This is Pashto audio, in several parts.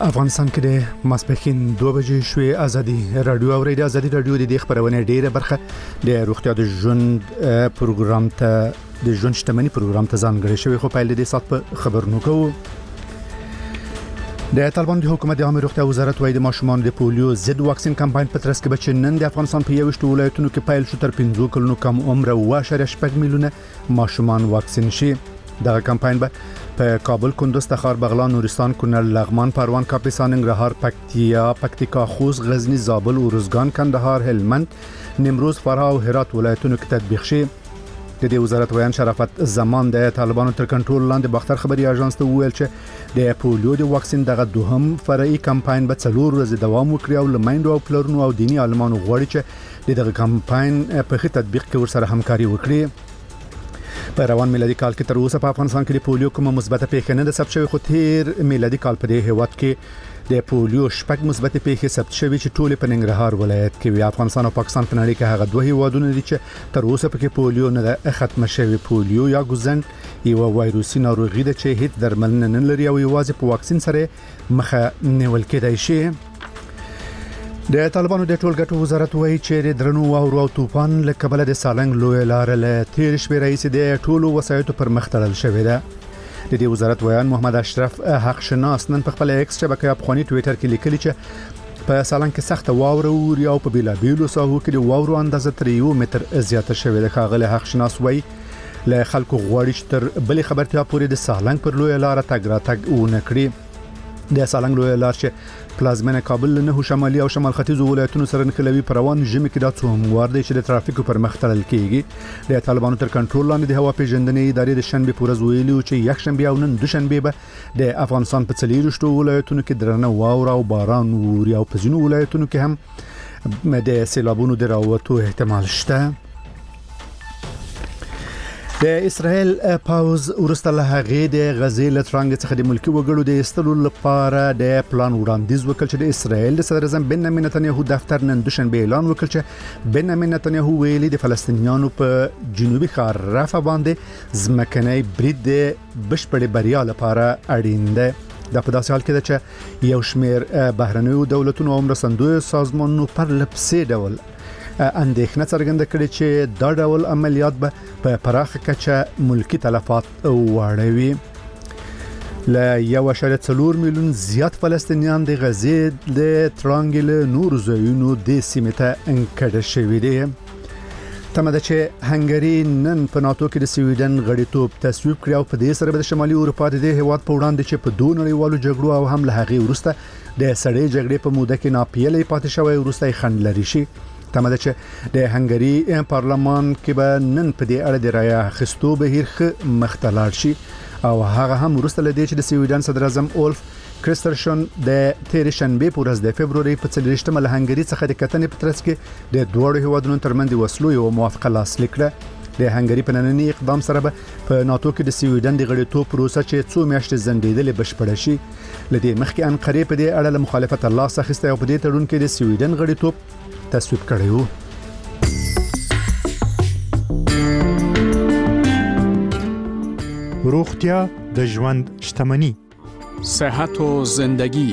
افغانستان کې د ماسپښین 2 بجې شوې ازادي رادیو اوریدي ازادي رادیو د خبرونه ډیره برخه د روغتیا د ژوند پروګرام ته د ژوند شتمنۍ پروګرام ته ځانګړی شوی خو په دې سات په خبرونو کوو د طالبان د حکومت د عامه روغتیا وزارت وايي د ماشومان د پولیو ضد واکسین کمپاین په ترڅ کې به نن د افغانستان په 21 ولایتونو کې پیل شو تر 50 کلونو کم عمر 2.8 میلیونه ماشومان واکسین شي دا کمپاین به په کابل، کندوز، تخار، بغلان، نورستان، کونړ، لغمان، پروان، کاپیسا، ننګرهار، پکتیکا، خوست، غزنی، زابل، ارزګان، کندهار، هلمند، نیمروز، فراه او هرات ولایتونو کې تطبیق شي. د دې وزارت ویان شرافت زمان د طالبانو تر کنټرول لاندې باختر خبري اژانس ته ویل چې د پولیو د واکسین دغه دوهم فرعي کمپاین به 4 ورځې دوام وکړي او لمایندو او پلرونو او دینی عالمانو غواړي چې دغه کمپاین په ښه تطبیق کې ورسره همکاري وکړي. په روان میلادي کال کې تر اوسه په افغانستان کې د پولیو کومه مثبته پیښه نه ده ثبت شوې، خو تیر میلادي کال په دې هیواد کې د پولیو شپږ مثبته پیښې ثبت شوې چې ټول په ننګرهار ولایت کې وي. افغانستان او پاکستان په نړۍ کې هغه دوه هیوادونه دي چې تر اوسه پکې پولیو نه ده ختمه شوې. پولیو یا ګوزن یو وایروسي ناروغي ده چې هیڅ درملنه نه لري او یوازې په واکسین سره مخه نیول کېدای شي. د طالبانو د ټولګټو وزارت وایي چې د درنو واورو او طوفان له کبله د سالنګ لوی لار له تیر شپې رئیس د ټولو وسایطو پر مخ تړل شوې ده. د دې وزارت ویان محمد اشرف حق شناس نن په خپل ایکس شبکې افغاني ټوئیټر کې لیکلي چې په سالنګ کې سخت واوره اوري او په بیلابیلو ساحو کې د واورو اندازه تر 1 متر زیاته شوې ده. ښاغلی حق شناس وایي له خلکو غواړي چې تر بلې خبرتیا پورې د سالنګ پر لوی لار تګ راتګ ونه کړي. د سالنګ لوی لار چې پلازمینه کابل نه شمالي او شمال ختیځ ولایتونو سره نښلوي پروان ژمي کې دا څوموار دی چې د ترافیکو پر مخ تړل کیږي. د طالبانو تر کنټرول لاندې د هوا پیژندنې ادارې د شنبه پورز ویلي چې یک شنبه او نن دوشنبه به د افغانستان په 40 ولایتونو کې درنه واوره او باران ووري او په ځینو ولایتونو کې هم د سیلابونو د راوتو احتمال شته. د اسرائیل پاوز ورسته له هغې د غزې له ترانګ څخه د ملکی وګړو د ایستلو لپاره د پلان وړاندیز وکړ چې د اسرائیل د صدر اعظم بنیامین نتنیاهو دفتر نن دوشنبه اعلان وکړ چې بنیامین نتنیاهو ویلي د فلسطینیانو په جنوبي ښار رفح باندې ځمکنی برید د بشپړې بریا لپاره اړین دی. دا په داسې حال کې ده چې یو شمېر بهرنیو دولتونو او مرستندویو سازمانونو پر لپسې ډول اندېښنه څرګنده کړې چې دا ډول عملیات به په پراخه کچه ملکی تلفات واړوي. له 1.4 میلیون زیات فلسطینیان د غزې د ترانګل نور ځایونو د سیمې ته انکډ شوي دي. تمه ده چې هنګری نن په ناتو کې د سویډن غړیتوب تصویب کړی او په دې سره د شمالي اروپا د هیواد په وړاندې چې په دوه نړیوالو جګړو او هم له هغې وروسته د سړې جګړې په موده کې ناپیلې پاتې شوی وروسته خند لري شي. تمه ده چې د هنګری پارلمان کې به نن په دې اړه د رایه اخیستو بهیر مختلال شي او هغه هم وروسته لدی چې د سویډن صدر اعظم اولف کریسترشن د تیر شنبه په ورځ د فبرवरी په 30 له هنګری څخه د کتنې په ترڅ کې د دوه هیوادونو ترمنځ د وسلو یو موافقه لاسلیک کړه. د هنګری په نننی اقدام سره به په ناتو کې د سویډن د غړیتوب پروسه چې 2 میاشتې ځنډېدلې بشپړه شي. لدی مخکې انقره په دې اړه له مخالفت الله څخه او په دې تړون کې د سویډن غړیتوب تصویب کړی وو. روغتیا د ژوند شتمنۍ، صحت و زندگی.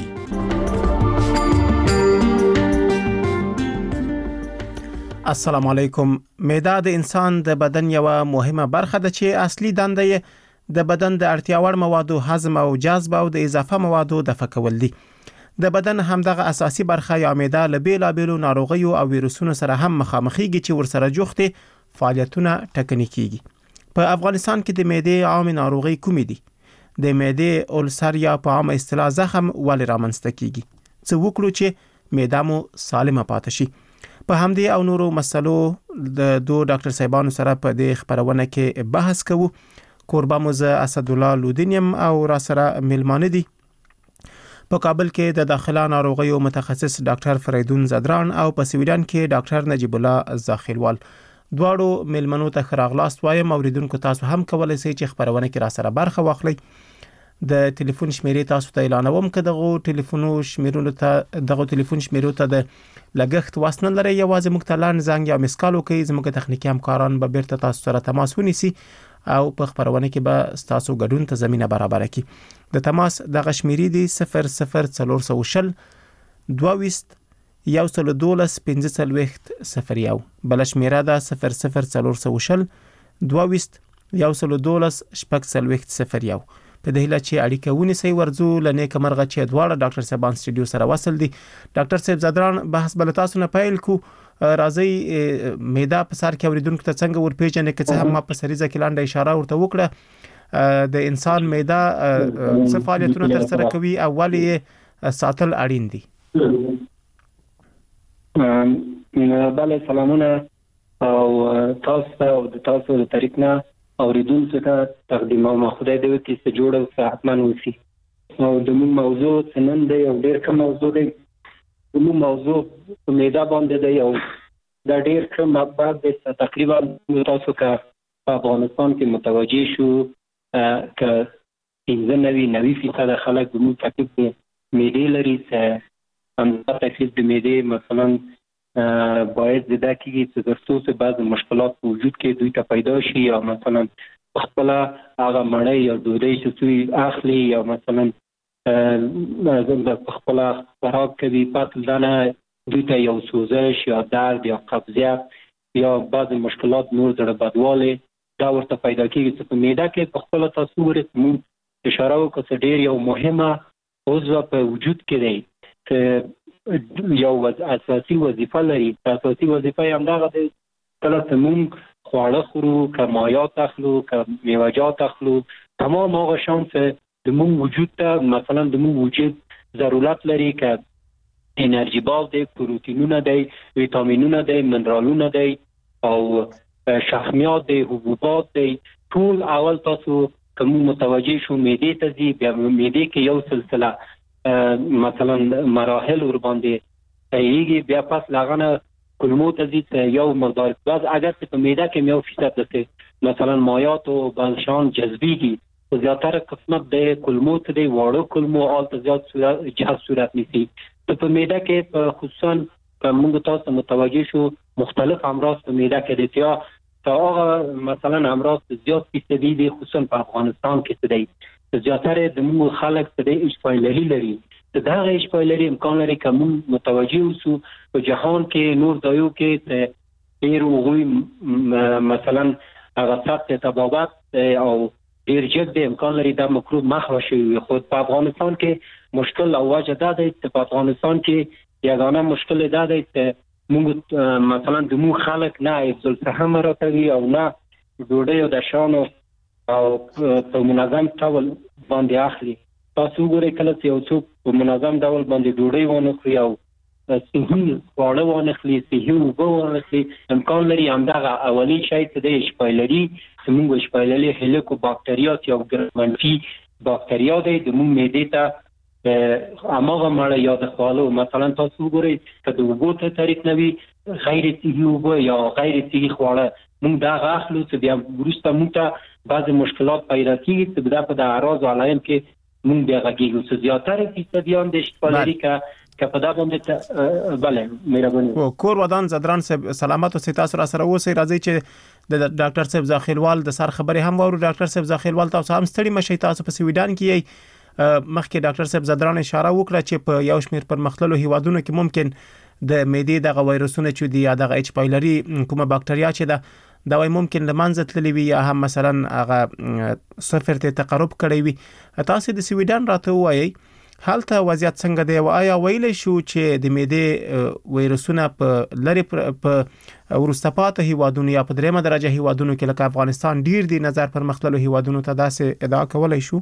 السلام علیکم. معده د انسان د بدن یو مهمه برخه ده چې اصلي دنده یې د بدن د اړتیا وړ موادو هضم او جذب او د اضافه موادو دفع کول دي. د بدن همدغه اساسي برخه یا معده له بیلابیلو ناروغیو او ویروسونو سره هم مخامخېږي چې ورسره جوختې فعالیتونه ټکني کیږي. په افغانستان کې د معدې عام ناروغي کومې دي؟ د معدې ألسر یا په عامه اصطلاح زخم ولې رامنځته کیږي؟ څه وکړو چې معده مو سالمه پاتې شي؟ په همدې او نورو مسلو د دوه ډاکټر صاحبانو سره په دې خبرونه کې بحث کوو. کوربه مو زه اسد الله لودینیم او را سره ملمانه دي په کابل کې د داخله ناروغیو متخصص ډاکټر فریدون زدران او په سویډن کې ډاکټر نجیب الله زاخیلوال. دواړو ملمنو ته ښه راغلاست وایم. اوریدونکو تاسو هم کولی شئ چې خبرونه کې را سره برخه واخلئ. د ټلیفون شمیرې تاسو ته اعلانوم که دغه ټلیفون شمیرو ته د لګښت واسنه لري یوازې موږ ته لاندې زنګ یا مسکال وکړئ. زموږ تخنیکي همکاران به بیرته تاسو سره تماس ونیسي او په خبرونه کې به تاسو ګډون ته زمينه برابر کړي. د تماس د غشمیری دی 00420 22 112 1501 بل شمیره ده 00420 22 112 1501 په دې هله چې اړیکه ونیسي ورزو لنه کمرغه چې دواړه ډاکټر صاحبان سټډیو سره وصل دي. ډاکټر صاحب زدران بحث بل تاسو نه پیل کو راځي میدا په سر کې اوریدونکو ته څنګه ورپېژنې چې هم په سریزه کې لاندې اشاره ورته وکړه د انسان میدا څه فعالیتونه تر سره کوي اولی ساتل اړین دي. بله سلامونه او تاسو د طریق نه اوریدونکو ته تقدیم او خدای دې وکړي چې جوړ او صحتمن اوسي. او د موضوع نن دی او ډېر کوم موضوع دی. موضوع میدا باندې دی او دا ډېر کوم مبحث دی. تقریبا تاسو که په افغانستان کې متوجه شو که 90% خلک د موږ تکلیف د معدې لري چې هم تکلیف د معدې مثلا باید زده کیږي چې درسو څه بعض مشکلات په وجود کې دوی ته پیدا شي یا مثلا خپل هغه مړی یا ډوډۍ چې دوی اخلي یا مثلا خپل خوراک کوي پاتل دانه دوی ته یو سوزش یا درد یا قبضیت یا بعض مشکلات نور زړه بدواله دا ورته پیدا کیږي چې په معده کې په خپل تاسو ورته اشاره وکړه چې ډېر یو مهمه عضو په وجود کې دی چې یو اساسي وظیفه لري. اساسي وظیفه یې همدغه دی کله چې موږ خواړه خورو که مایات اخلو که میوه‌جات اخلو تمام هغه شیان چې د موږ وجود ته مثلا د موږ وجود ضرورت لري که انرژي باز دی پروتینونه دی ویټامینونه دی منرالونه دی او شحمیات دی حبوبات دی ټول اول تاسو کوم متوجه شو معدې ته ځي بیا معدې کې یو سلسله مثلا مراحل ور باندې ایږي بیا پس لاغنه کلمو ته ځي یو مقدار بعض اگر په معده کې یو فیصد ده مثلا مایات او بلشان جذبيږي زیاتره قسمت د کلمو ته دی واړو کلمو آل ته زیات صورت نیسي. په معده کې خصوصا موږ تاسو متوجه شو مختلف امراض په معده کې دي یا هغه مثلا امراض زیات فیصدي دي خصوصا په افغانستان کې دي زیاتره د موږ خلک ته د اشپایلری لري. دا غي اشپایلری امکان لري کوم متوجه اوسو په جهان کې نور دایو کې ډیر وګوي مثلا هغه سطح تبابت او ډیر جد امکان لري دا مکروب مخه شي. خو په افغانستان کې مشکل او وجه دا دی چې په افغانستان کې یگانه مشکل دا دی چې موږ مثلا د موږ خلک نه افضل صحه مراتبي او نه ډوډۍ او د شانو او په منظم ډول باندې اخلي. تاسو ګورئ کله چې یو څوک په منظم ډول باندې ډوډۍ ونه خوري او صحي خواړه ونه خوري صحي اوبه ونه خوري امکان لري همدغه اولی شی چې د اشپایلري زموږ اشپایلري هلیکوباکتریات یا منفي باکتریا دی د موږ معدې ته اماغه مړه یا د خوالو مثلا تاسو ګورئ که د اوبو ته طریق نوي غیر صحي اوبه یا غیر صحي خواړه موږ دا اخلو چې بیا وروسته موږ ته بعض مشکلات پیدا کیږي چې دا په د اعراض او علائم کې موږ بیا غږیږو چې زیاتره فیصدیان د اشپایلري که په دا باندې بله مهرباني کور ودان زدران صاحب سلامت او تاسو را سره اوسئ. راځي چې د ډاکټر صاحب زاخیلوال د سر خبرې هم وورو. ډاکټر صاحب زاخیلوال تاسو هم ستړي مشي تاسو په سویډن کې مخکې ډاکټر صاحب زدران اشاره وکړه چې په یو شمېر پرمختللو هیوادونو کې ممکن د معدې دغه وایروسونه چې دی یا دغه اشپایلري کومه باکتریا چې دا وای ممکن لمنځه تللی وي یا هم مثلا هغه صفر ته تقرب کړی وي. تاسو د سویډن راته وایي حالته وضعیت څنګه دی او آیا ویل شو چې د معدې وایروسونه په لری په ورسته پاتې هیوادونو یا په دریمه درجه هیوادونو کې لکه افغانستان ډیر دي نظر پر مختلفو هیوادونو ته داسې ادعا کولای شو؟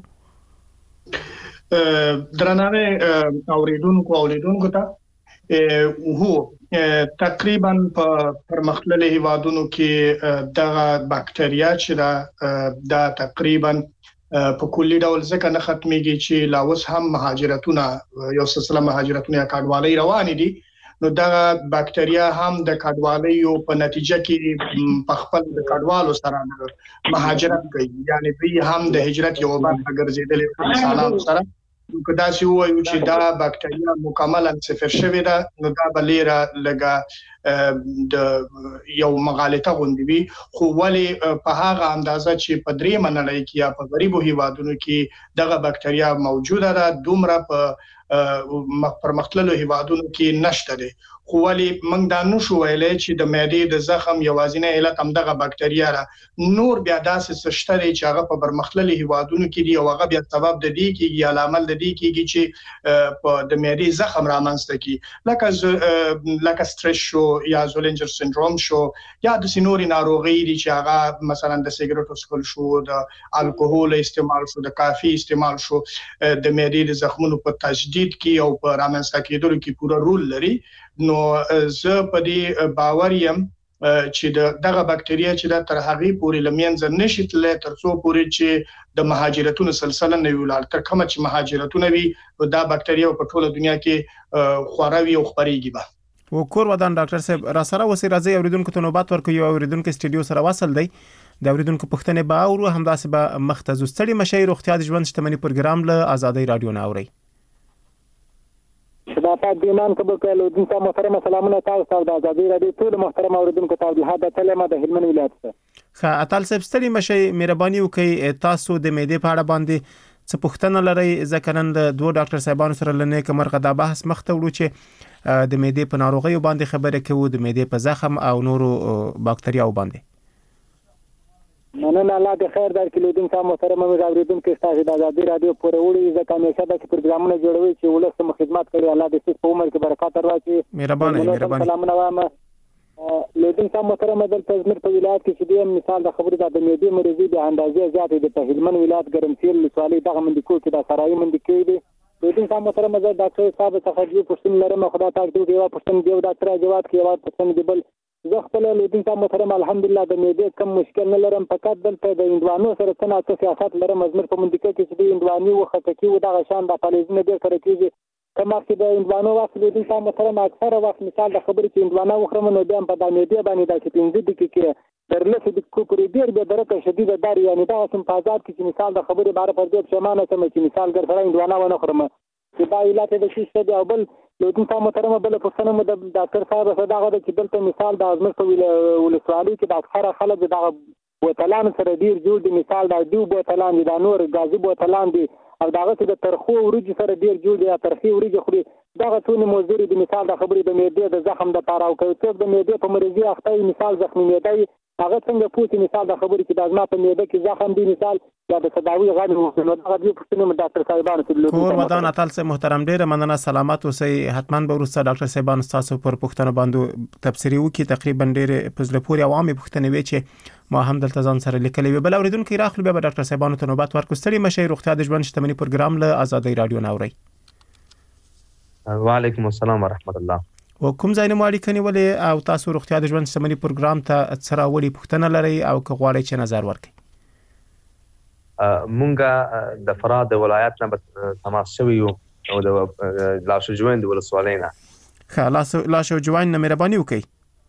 درناوی اوریدونکو ته هو تقریبا په پرمختللي هیوادونو کې دغه باکتریا چې دا تقریبا په کلی ډول ځکه نه ختميږي چې لاوس هم مهاجرتونه یو سلسله مهاجرتونه یا کډوالۍ روان دي. نو دا باکتریا هم د کډوالۍ په نتیجه کې په خپل د کډوالو سره مهاجرت کوي یعنی دوی هم د هجرت یو برخه ګرځیدل انسانانو سره که دا چې وایو چې دا باکټریا مکملا صفر شوې ده نو دا بلیره لګه د یو مغالطه غوندي وي خو ولی په هغه اندازه چې په درې منړۍ کې یا په غریبو هیوادونو کې دغه باکټریا موجوده ده دومره په پرمختللو هیوادونو کې نشته ده خو ولی موږ دا نشو ویلای چې د معدې د زخم یوازینی علت هم دغه باکټریا ده نور بیا داسې څه شته چې هغه په پرمختللو هیوادونو کې دی او هغه بیا سبب د دې کېږي یا عامل د دې کېږي چې په د معدې زخم رامنځته کی لکه سټرس شو یا زولنجر سندروم شو یا د سینوري ناروغي دي چې هغه مثلا د سیګریټو څښل شو د الکوهول استعمال شو د کافي استعمال شو د معدې د زخمونو په تجدید کې او په رامنځته کېدلو کې پوره رول لري نو زه په دې باور یم چې دغه باکټریا چې د تر هغه پورې لمنځ نشي تللی تر څو پورې چې د مهاجرتونو سلسله نه ویلال تر کومه چې مهاجرتونه وي دا باکټریا په ټوله دنیا کې خوراوي او خبريږي به و کور ودان ډاکټر صاحب را سره وسی راځي اوریدونکو ته نوبت ورکوي او اوریدونکو سټډیو سره وصل دی د اوریدونکو پښتنې به او همداسې به مختزو ستړي مشي روغتیا د ژوند شتمنۍ پروګرام له آزادۍ رادیو نه اوري شباب دیمان کبو کلو دین ته محترم سلامونه تاسو د آزادۍ رادیو ټول محترم اوریدونکو ته د هدا کلمه د هلمند ولایت څخه ښه اتل صاحب ستړي مشي مهرباني وکړئ تاسو د معدې په اړه باندې څه پوښتنه لرئ ځکه نن د دوه ډاکټر صاحبانو سره لنې کمرغه دا بحث مخته وړو چې د معدې په ناروغیو باندې خبرې کوو د معدې په زخم او نورو باکټریاو باندې مننه الله د خیر درکړي دین ته محترم اوریدونکو تاسو د آزادۍ رادیو پورې ځکه همیشه د پروګرامونو جوړوي چې ولسته خدمت کوي الله دې په عمر کې برکات ورکړي مهرباني سلامونه وایم لیدون ته محترم د تزمیر په ولایت کې چې د مثال د خبرې د معدې مریضي د اندازې زیاتې د په هلمند ولایت ګرمسیر لسوالي دغه مندکو کې د سرای مندکو دی لیدون ته محترم د ډاکټر صاحب څخه د پښتون لرم خدا تعالی دې یو پښتون دی ډاکټر جواد کې یو پښتون دی بل زه خپل لیدون ته محترم الحمدلله د معدې کم مشکل نه لرم فقط دلته د اندوانو سره څه سیاست لرم ازمر په مندکو کې چې د اندواني وخته کې و دغه شان د فلزونه ډېر سره کېږي کما چې د اندوانو وخت لیدون ته محترم اکثره وخت مثال د خبرې چې اندوانه وخرم نو بیا په د معدې باندې د 15 دقیقې کې درلته د کوپري ډېر به درکه شدیده دار یعنی دا سم په آزاد کې چې مثال د خبرې بار پر دې پښمانه سم چې مثال ګر سره اندوانه ونه خرم چې دا علت د شي څه دی او بل لیدون ته محترم بل پښتنه مد ډاکټر صاحب صداغه چې دلته مثال د ازمر په ولسوالۍ کې د اکثره خلک دغه بوتلان سره ډیر جوړ دي مثال د دیو بوتلان دي د نور غازي بوتلان دي او دغه چې د ترخو ورجې سره ډیر جوړ دي ترخي ورجې خوري دغه ټول موضوع دي مثال د خبرې د معدې د زخم د پاراو کوي څوک د معدې په مریضي اخته مثال زخمي معده هغه څنګه پوښتنه مثال د خبرې چې د ازما په معده کې زخم دي مثال یا د تداوی غوښنه نو دغه دې پښتنه ډاکټر صاحبانو ته کور ودان اتل سه محترم ډیره مننه سلامت اوسئ حتما به ورسره ډاکټر صاحبانو تاسو پر پښتنه باندې تفسیری وکي تقریبا ډیره پزله پوري عوامي پښتنه وی چې ما هم دلته ځان سره لیکلې وی بل اوریدونکو راخلو به ډاکټر صاحبانو ته نوبت ورکو ستړي مشي روغتیا د ژوند شتمنۍ پروګرام له آزادۍ رادیو نه اوري وعلیکم السلام ورحمت الله وکم ځای نه مالي کني ولې او تاسو روغتیا د ژوند شتمنۍ پروګرام ته سره وړي پښتنه لري او کغواړي چې نظر ورکړي مونږه د فراه د ولایت نه تماس شوی یو او د لاشو جوین د ولسوالۍ نه خلاص لاشو جوین نه مهرباني وکړي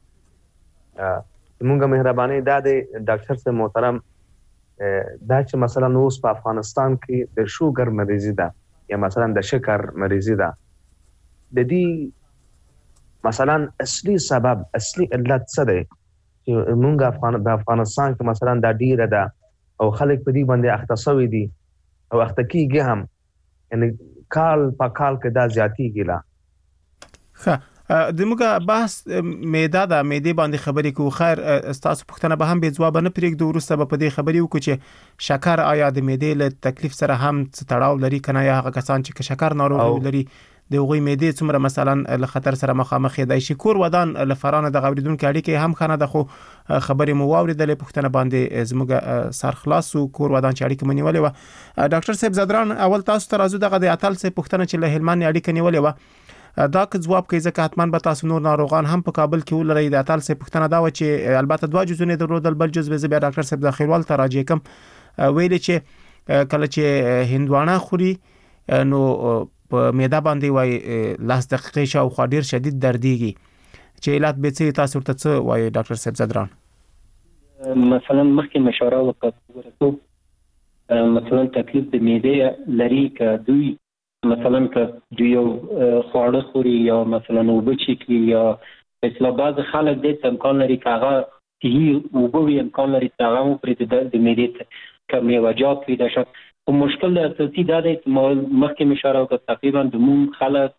مونږه مهرباني دا د ډاکټر صاحب محترم دا چې مثلا اوس په افغانستان کې د شوګر مریضي ده یا مثلا د شکر مریضي ده د دې مثلا اصلي سبب اصلي علت څه دی چې مونږ د افغانستان کې مثلا دا ډیره ده او خلک په دې باندې اخته شوي دي او اخته کیږي هم یعنی کال په کال کې دا زیاتیږي لا ښه د موږ بحث معده د معدې باندې خبرې کوو خیر تاسو پوښتنه به هم به ځواب نه پرېږدو وروسته به په دې خبرې وکړو چې شکر آیا د معدې له تکلیف سره هم تړاو لري کنه یا هغه کسان چې شکر ناروغي لري د غوي معدې څومره مثلا له خطر سره مخامخ دی شي کور ودان لفرانه د غوړیدونکو اړیکې هم خنه د خو خبرې مو واوریدلې پښتنه باندې زموږ سر خلاص کور ودان چې اړیکې منیولې و ډاکټر صاحب زدران اول تاسو ته راځو دغه د اتل صاحب پښتنه چې له هلمند اړیکې نیولې و دا که جواب کوي ځکه حتمان به تاسو نور ناروغان هم په کابل کې ولرئ د اتل صاحب پښتنه دا و چې البته دوه جزونه درلودل بل جزء به ډاکټر صاحب د خیروال ته راځي کوم ویل چې کله چې هندوانه خوري نو په معده باندې وای لاس دقیقې شاو خو ډیر شدید درديږي چې علت به څه تاسو ورته څه وای ډاکټر صاحب زدران مثلا مخکې مشوره وکړه مثلا تکلیف د معده لري ک دوی مثلا که دوی یو خواړه خوري یا مثلا اوبه چیکي یا مثلا بعض خلک دې امکان لري چې هغه هي اوبه امکان لري چې هغه پرې د معدې کمی وجات پیدا شي. خو مشکل اساسي دا دی چې مخکې اشاره وکړه تقریبا د موږ خلک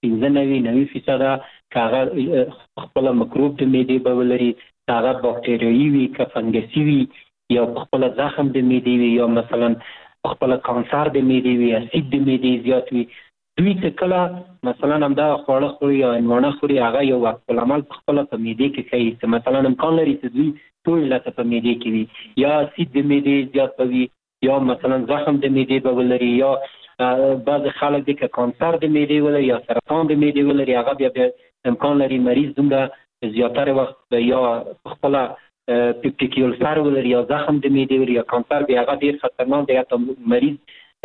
90% هغه خپل مکروب د معدې به ولري، هغه باکتریایي وي که فنګسي وي یا خپل زخم د معدې وي یا مثلا خپل کانسر د معدې وي، اسید د معدې زیات وي. دوی چې کله مثلا همدا خواړه خوري یا هندواڼه خوري هغه یو وخت العمل خپل په معدې کې کوي چې مثلا امکان لري چې دوی ټول لته په معدې کې وي یا اسید د معدې زیات وي یا مثلا زخم د معدې به ولري یا بعض خلک د کانسر د معدې ولري یا سرطان د معدې ولري، هغه بیا امکان لري مریض دومره زیاتره وخت یا خپل پیپټیک ألسر ولري یا زخم د معدې ولري یا کانسر، بیا هغه ډیر خطرناک دی. حتی مریض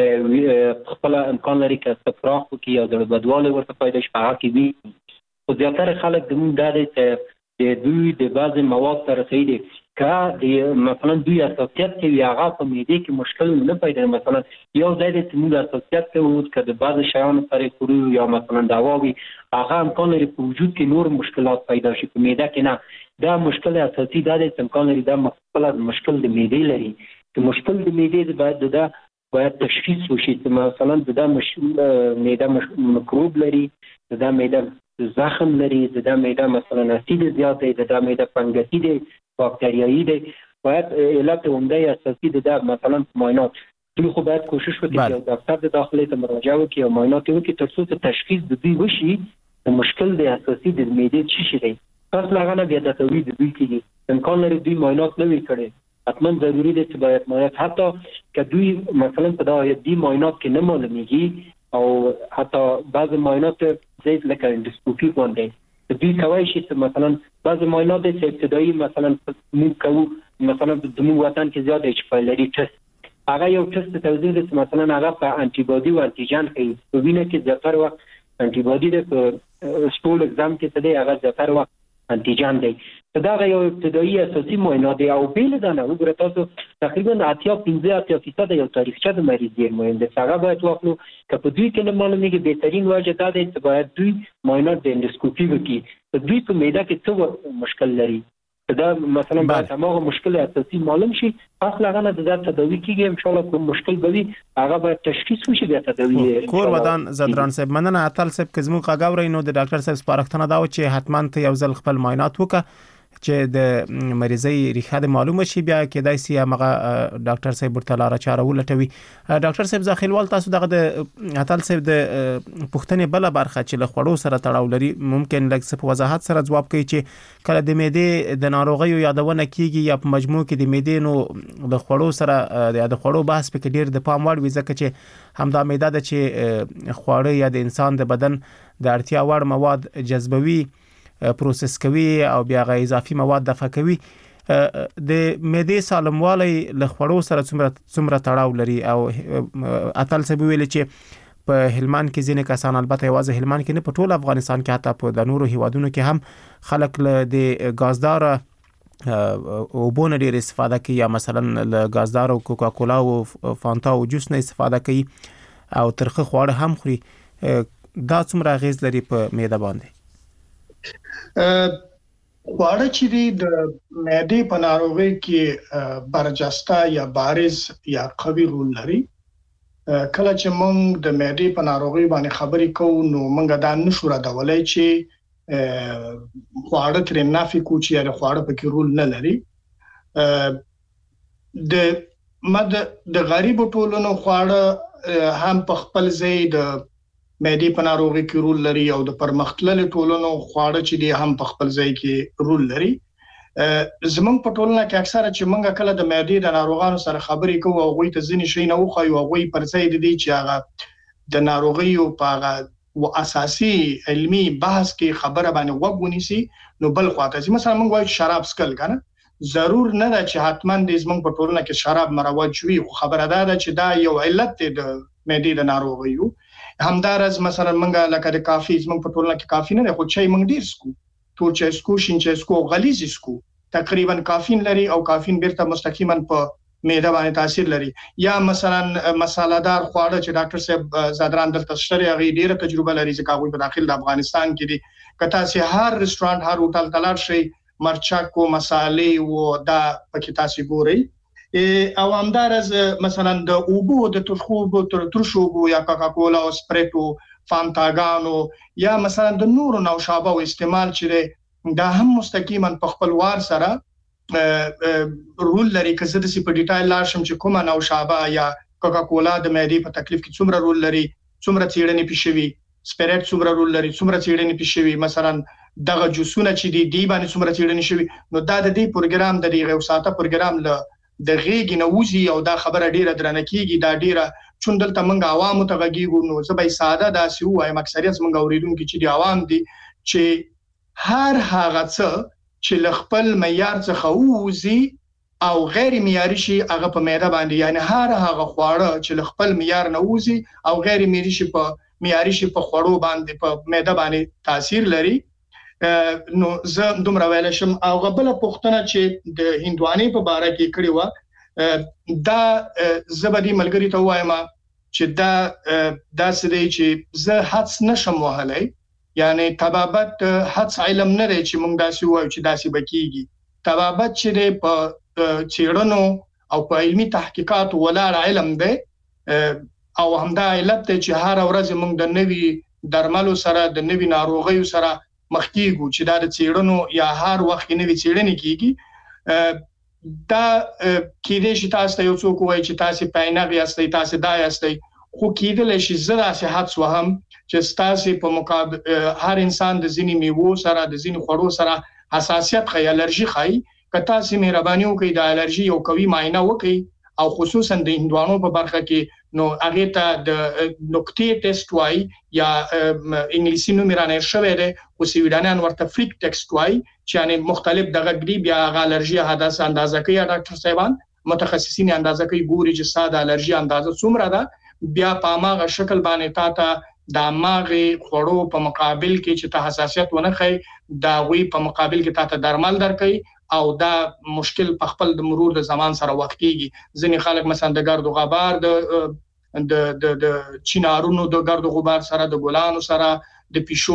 خپل امکان لري چې استفراغ وکړي یا د بدواله ورته پیدا شي هغه کې وي. خو زیاتره خلک د موږ دا دی چې د دوی د بعض مواد سره صحیح دي که مثلا دوی اساسیت کوي هغه په معدې کې مشکل نه پیدا. مثلا یو ځای دی چې موږ اساسیت کوو که د بعض شیانو سره خورو یا مثلا دوا وي هغه امکان لري په وجود کې نور مشکلات پیدا شي، په معده کې نه. دا مشکل اساسي دا دی چې امکان لري دا مشکل د معدې لري. چې مشکل د معدې باید تشخیص وشي چې مثلا دا معده مکروب لري، دا معده زخم لري، دا معده مثلا اسید زیات دی، دا معده فنګسي دی، باکتریایی دی. باید علت عمده اساسي دا مثلا معاینات. دوی خو باید کوشش وکړي چې ډاکټر د داخلي ته مراجعه وکړي او معاینات وکړي تر څو چې تشخیص د دوی وشي د مشکل د اساسي د معدې څه شي دی. پس لاغه بیا د تولید دوی کېږي امکان لري دوی معاینات نه وي کړي، حتما ضروری دی چې باید معاینات حتی که دوی مثلا په دې معاینات کې نه معلومیږي او حتی بعض معاینات زیات لکه اندوسکوپي باندې دوی کوي چې مثلا بعض معاینات چې ابتدایي مثلا موږ کوو مثلا د موږ وطن کې زیات اچ پایلري ټیسټ هغه یو ټیسټ توضیح دی چې مثلا هغه په انټي باډي او انټيجن کوي. په وینه کې زیاتره وخت انټي باډي د سټول اگزام کې څه دی هغه زیاتره وخت انټيجن دی. دا یو ابتدایي اساسي معاینه دی او بیل ده نه وګورئ تاسو تقریبا 85% یو تاریخچه د مریض ډیر مهم دی. هغه باید واخلو که په دوی کې نه معلومیږي بهترین وجه دا دی چې باید دوی معاینات د اندوسکوپي وکړي. په دوی په معده کې څه مشکل لري دا مثلا باید هماغه مشکل اساسي معلوم شي اصل هغه نه د تداوی کیږي ان شاء الله کوم مشکل به وي هغه باید تشخیص وشي بیا تداوی. کور ودان زدران صاحب مننه اتل صاحب که زموږ غاوري نو د ډاکټر صاحب سپارښتنه دا و چې حتما ته یو ځل خپل معاینات وکړه چې د مریضي ریښه د معلومه شي بیا کېدای شي هغه ډاکټر صاحب ورته لاره چاره ولټوي. ډاکټر صاحب ځخیلوال تاسو دغه د اتل صاحب د پښتنې بل برخه چې له خوړو سره تړاو لري ممکن لږ څه په وضاحت سره جواب کوي چې کله د معدې د ناروغیو یادونه کیږي یا په مجموع کې د معدې نو د خوړو سره د خوړو بحث په کې ډیر د پام وړ وي ځکه چې همدا معده د چې خواړه یا د انسان د بدن د اړتیا وړ مواد جذبوي پروسس کوي او بیا غي اضافي مواد دفع کوي. د معدې سالموالي له خوړو سره څومره تړاو لري او اتل څه ویل چې په هلمند کې ځینې کسان البته یوازې هلمند کې نه په ټول افغانستان کې حتی په د نورو هیوادونو کې هم خلک له د غازدار او بونه ډیر استفاده کوي یا مثلا له غازدار او کوکا کولا او فانتا او جوس نه استفاده کوي او ترخه خواړه هم خوري. دا څومره غیز لري په معده باندې؟ خواړه چې د معدې په ناروغۍ کې برجسته یا بارز یا قوي رول لري. کله چې موږ د معدې په ناروغۍ باندې خبرې کوو نو موږ دا نشو راډولای چې خواړه ترې نافي کو چې یا خواړه په کې رول نه لري. د غریب ټولنو خواړه هم په خپل ځای د معدې په ناروغۍ کې رول لري او د پرمختللو ټولنو خواړه چې دي هم په خپل ځای کې رول لري. زمونږ په ټولنه کې اکثره چې موږ کله د معدې د ناروغانو سره خبرې کوو او غوي ته ځینې شي نه وخایو او غوي پر ځای دي چې هغه د ناروغیو په هغه اساسي علمي بحث کې خبره باندې وګونیسي نو بل خواته چې مثلا موږ وایو شراب سکل کنه ضرور نه ده چې حتما د زمونږ په ټولنه کې شراب مروج وي، خو خبره ده چې دا یو علت دی د معدې د ناروغیو. همدارس مثلا منګه لکه د کافي زمونږ په ټولنه کې کافي نه خو چای منګ ډیر سکو تور چای سکو شین چای سکو غلیظ سکو تقریبا کافین لري او کافین بیرته مستقیما په معده باندې تاثیر لري. یا مثلا مصالحدار خواړه چې ډاکټر صاحب زادران دلته شته هغه ډیره تجربه لري چې هغه په داخل د افغانستان کې دي. کته سي هر رستورانت هر هوټل تلار شي مرچک او مصالې او دا پکې تاسو ګورئ. او همدارز مثلا د اوبو د ترشوبو یا کوکاکولا او سپریټو فانتاګانو یا مثلا د نورو نوشابه او استعمال چې دا هم مستقیما په خپل وار سره رول لري. که زه د سی په ډیټیل لاشم چې کومه نوشابه یا کوکاکولا د معدې په تکلیف کې څومره رول لري، څومره څېړنې پېښوي، سپریټ څومره رول لري، څومره څېړنې پېښوي، مثلا دغه جوسونه چې دی باندې څومره څېړنې شوي. نو دا د دې پروګرام د دغه وساته پروګرام له د غیږ نه وځي او دا خبره ډیره درنه کیږي. دا ډیره چون دلته موږ عوامو ته غږیږو. نو زه به ساده داسې وایم اکثریت موږ اوریدونکو چې د عوام دي چې هر هغه څه چې لخپل معیار څخه وځي او غیر معیاري شي هغه په معده باندې، یعنی هر هغه خواړه چې لخپل معیار نه وځي او غیر معیاري شي په خوړو باندې په معده باندې تاثیر لري. نو زه دومره ویل شم. او غبله پښتنه چې د هندواني په باره کې کړی و دا زبدي ملګری ته وایم چې دا سدي چې زه حدس نشم وهلای، یعنی طبابت حدس علم نه دی چې موږ داسې وایو چې داسې بکیږي. طبابت چې په چیرونو او په علمي تحقیقات ولاړ علم دی او همدا علت دی چې هر ورځ موږ د نوي درملو سره د نوي ناروغیو سره مخکېږو چې دا د چیرونو یا هر وخت نوي چیرنې کیږي. دا کېدې چې تاسو ته یو څوک وایي چې تاسو پاینغ یاستئ، تاسو دا یاستئ، خو کېدل شي زړه صحت وهم چې تاسو په مقابل هر انسان د ځینی میوو سره د ځینی خوړو سره حساسیت خي، الرجی خي. که تاسو مهرباني وکړئ د الرجی یو قوي معاینه وکړئ او خصوصا د هندوانو په برخه کې نو هغه ته د نقطې ټیسټ وای یا انګلیسي نوم رانه شوی دی او سویډانیان ورته فریک ټیسټ وای چې یعنی مختلف دغه ګریب یا الرجی حادثه اندازه کوي. ډاکټر صاحبان متخصصین اندازه کوي ګوري چې ساده الرجی اندازه څومره ده، بیا په ماغه شکل باندې تا د ماغه خورو په مقابل کې چې ته حساسیت ونه خي دا وی په مقابل کې ته درمل درکې او دا مشکل په خپل د مرور د زمان سره وخت کیږي. ځینې خلک مثلا د ګرد او غبار د چینارونو د ګرد او غبار سره، د ګلانو سره، د پیشو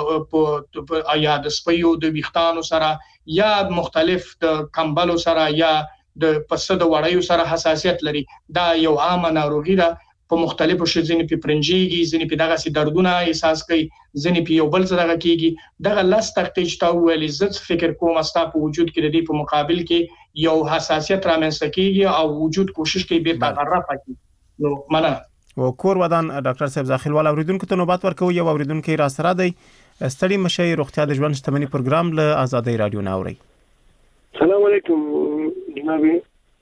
د یا د سپیو د ویختانو سره یا مختلف د کمبلو سره یا د پسه د وړیو سره حساسیت لري. دا یو عامه ناروغي ده. په مختلفو شي ځینې په پرنجيږي، ځینې په دغه سي دردونه احساس کوي، ځینې په یو بل څه دغه کیږي. دغه لاس تختیج تا ویلې زت فکر کوم استا په وجود کې د دې په مقابل کې یو حساسیت رامنځته کیږي او وجود کوشش کوي بیرته غرفه کوي. نو مننه. او کور ودان ډاکټر صاحب ځاخیل اوریدونکو ته نوبت ورکوي. یو اوریدونکو را سره دی ستړي مشي روغتیا د ژوند شتمنۍ پروګرام له آزادۍ رادیو ناوري. السلام علیکم جناب.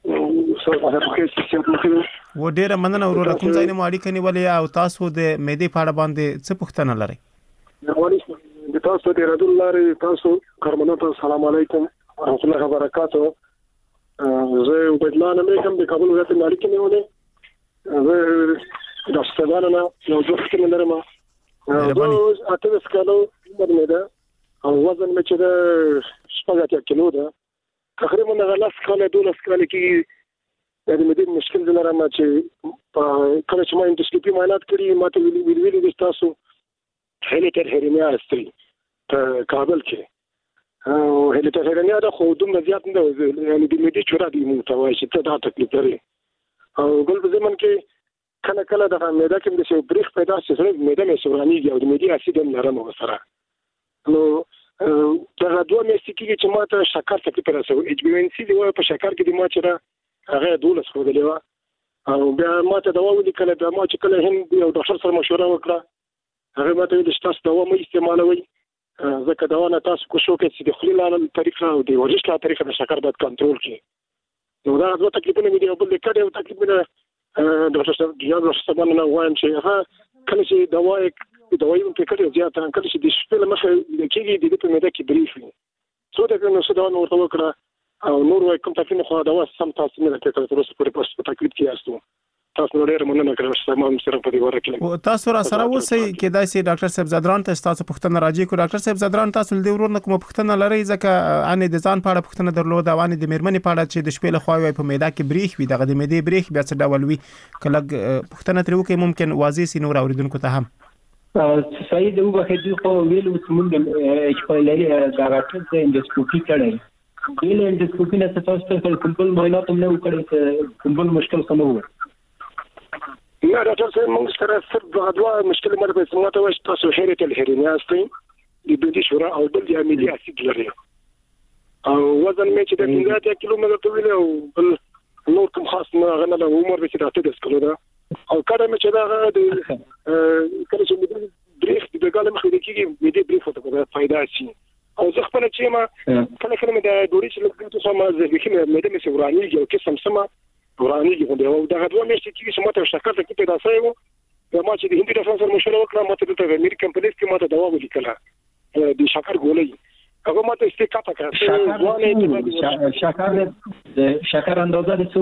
و ډیره مننه ورور کوم ځای نه ماړی کني ولې او تاسو د مېدې په اړه باندې څه پوښتنه لرئ؟ د تاسو د رادیو لاري تاسو کارمنو السلام علیکم ورحمت الله وبرکاته. زه وبدلانه مې کوم د کابل ولایت ماړی کني ولې زه د استادانو یو ځوخت کې لرم. زه اته سکالو مده او وزن مې چې د 7 کیلو ده تقریبا غلاس کاله 12 کاله کې د مدې مشکل دلاره چې کله چې ما اندوسکوپي معاینات کړی ماته ویلي د تاسو هلیټر هرنیا استری په کابل کې او هلیټر هرنیا د خو دومره زیات نه دی، یعنی د مدې چورا دی متوای چې ته دا تکلیف لري. او بل په زمون کې کله د معده کې د څه بریخ پیدا شي سره معده مې سورانیږي او د مدې اسید نرم وسره. نو دا دوه میاشتې کې چې ماته شکر تکلیف راځي، ایچ بي ان سي دی په شکر کې د ما چې هغه 12 خو دی او بیا ماته دوا ولیکله. بیا ما چې کله هم یو ډاکټر سره مشوره وکړه هغه ماته ویل چې تاسو دوا مې استعمالوي ځکه دوا نه تاسو کو شو کې چې د خلیل لاله طریقه او د ورزش لاله طریقه د شکر باید کنټرول کړي. نو دا دوه تکلیفونه مې دی او بل کډه یو تکلیفونه ډاکټر صاحب ډاکټر صاحب نه وایم چې هغه کله چې دوايي په کډه زیات کله چې د شپې لمخه کېږي د دې په مېده کې بریف وي څو د نو څه دا نو ورته وکړه او نور وای کوم تکلیف خو دوا سم تاسو نه کېږي تر اوسه پورې په تکلیف کې یاستو. تاسو ډېر مننه کوم چې ما سره په دې وره کې او تاسو را سره اوسئ کېدای شي ډاکټر صاحب زدران ته تاسو پوښتنه راځي کو ډاکټر صاحب زدران تاسو د ورور نه کوم پوښتنه لرئ ځکه ان د ځان په اړه پوښتنه درلود او ان د میرمنې په اړه چې د شپې له خوا وي په معده کې بریښ وي دغه د معدې بریښ بیا څه ډول وي کله پوښتنه تر وکي ممکن واضح سي نور اوریدونکو ته هم صحیح دی وبخښئ خو ویلو چې موږ چې لري دا راټول د اندوسکوپي کړي ویل اندوسکوپي نه تاسو ته کوم معاینات هم نه وکړي کوم مشکل کوم و نه ډاکټر صاحب موږ سره صرف دوا مشکل مر په سمته واش تاسو هریت الهرنیا استئ د بيدي شورا او بل د اميلي اسيد لري او وزن مې چې د 15 کیلومتر طويل او بل نور کوم خاص نه غنه له عمر به چې راته د سکلو دا او کله مې چې دا د کله چې مې بریخ د ګاله مخې د کېږي مې د بریخ ته فائدہ شي او زه خپل چې ما کله مې د ډوري چې لګېږي څه ما زه به مې د ورانیږي او کې سم ورانیږي او دا غوډه مې چې څه ماته شکر ته کې پیدا شوی و ما چې د هندي ډاکټر سره مشوره وکړه ماته د امریکن پولیس کې ماته دوا ولیکله د شکر ګولې هغه ماته استقامت کړه شکر اندازه د څو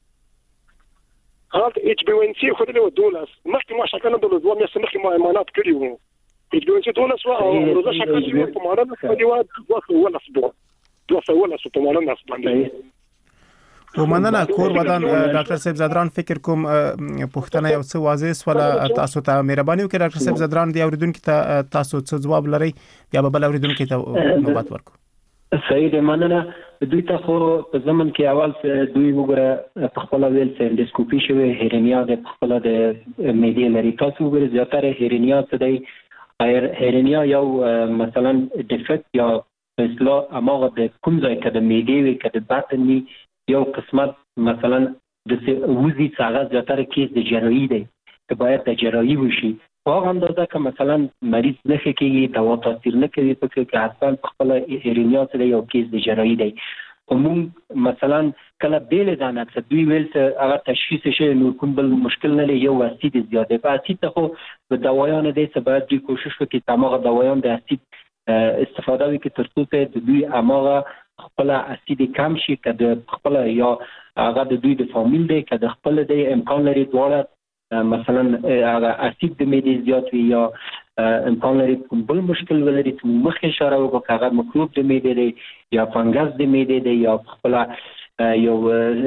هغه HbA1c خو دې و دولس مخکې ما شکر نه دولس دوه مې سمخې ما امانات کړی وو HbA1c دولس او روزه شکر چې په مانه په دی و ولا اسبوع په مانه باندې ومننه کور ودان ډاکټر صاحب زدران فکر کوم پوښتنه یو څه واضح ولا تاسو ته مهرباني وکړئ ډاکټر صاحب زدران دی اوریدونکو ته تاسو څه جواب لرئ یا به بل اوریدونکو ته نوبت ورکړو صحیح دی مننه دوی ته خو په زمن کې اول دوی وګوره په خپل ویل چې اندوسکوپي شوی هرنیا د خپل د معدې لري تاسو وګوره زیاتره هرنیا څه دی هرنیا یو مثلا ډیفکټ یا اصلاح اماغه د کوم ځای کې د معدې وي کې د باطن وي یو قسمت مثلا د وزي څنګه زیاتره کیس د جراحي دی چې باید د جراحي وشي هغه اندازه که مثلا مریض نه کېږي دوا تاثیر نه کوي په کې اصلا خپل هرنیا سره یو کیس د جراحي دی کوم مثلا کله بیل ځانه چې دوی ویل چې هغه تشخیص شي نو کوم بل مشکل نه لري یو اسید زیاده په اسید ته خو په دوايانو دي چې باید دوی کوشش وکړي چې هغه دوايان د اسید استفاده وکړي ترڅو چې دوی هغه خپل اسید کم شي کده خپل یا هغه د دوی د فامیل دی کده خپل د امکان لري دواړه مثلا هغه اسید د معدې زیات وي یا امکان لري بل مشکل ولري چې مخکې اشاره وکړه هغه مکروب د معدې دی یا فنګس د معدې دی یا خپل یو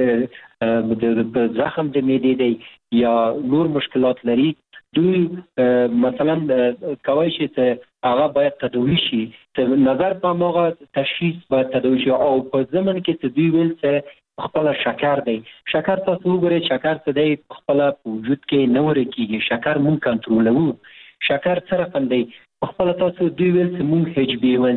د زخم د معدې دی یا نور مشکلات لري دوی مثلا کوي چې هغه باید تداوی شي چې نظر په موغه تشخیص باید تداوی شي او په زمن کې چې دوی ویل چې خپل شکر دی شکر تاسو وګورئ شکر څه دی خپل وجود کې نه ورکیږي شکر مونږ کنټرولوو شکر سره فندي خپل تاسو دوی ویل چې مونږ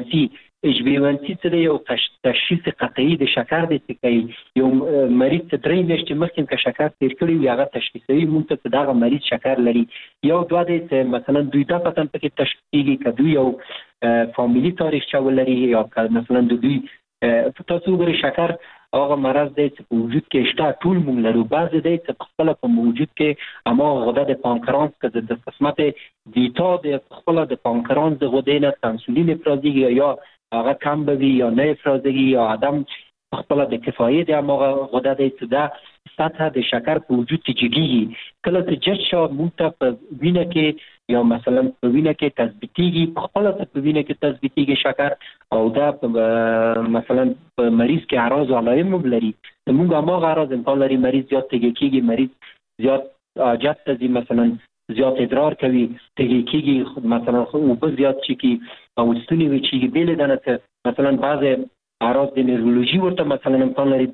HbA1c څه دی یو تشخیص قطعي د شکر دی چې یو مریض ته درې میاشتې مخکې که شکر تیر کړی وي هغه تشخیصوي مونږ ته دغه مریض شکر لري یو دوه دی چې مثلا دوی دا پتن پکې تشخیصيږي که دوی یو فامیلي تاریخ چا ولري یا مثلا دوی تاسو وګورئ شکر هغه مرض دی چې په وجود کې شته ټول مونږ لرو بعضې دی چې په خپله په وجود کې هماغه غده د پانکرانس که د قسمت دیتا د خپله د پانکرانس د غدې نه انسولین افرازېږي یا هغه کم به وي یا نه افرازېږي یا عدم خپله د کفایې د هماغه غده دی چې دا سطح د شکر په وجود کې جګېږي کله چې جد شو مونږ ته په وینه کې یا مثلا په وینه کې تثبیتېږي په خپله په وینه کې تثبیتېږي شکر او دا مثلا په مریض کې اعراض او علائم هم لري مونږ هماغه اعراض امکان لري مریض زیات تږی کېږي مریض زیات حاجت ته ځي مثلا زیات ادرار کوي تږی کېږي مثلا اوبه زیات څښي او ستونی وچیږي بېلې دانه ته مثلا بعضې اعراض د نیورولوژي ورته مثلا امکان لري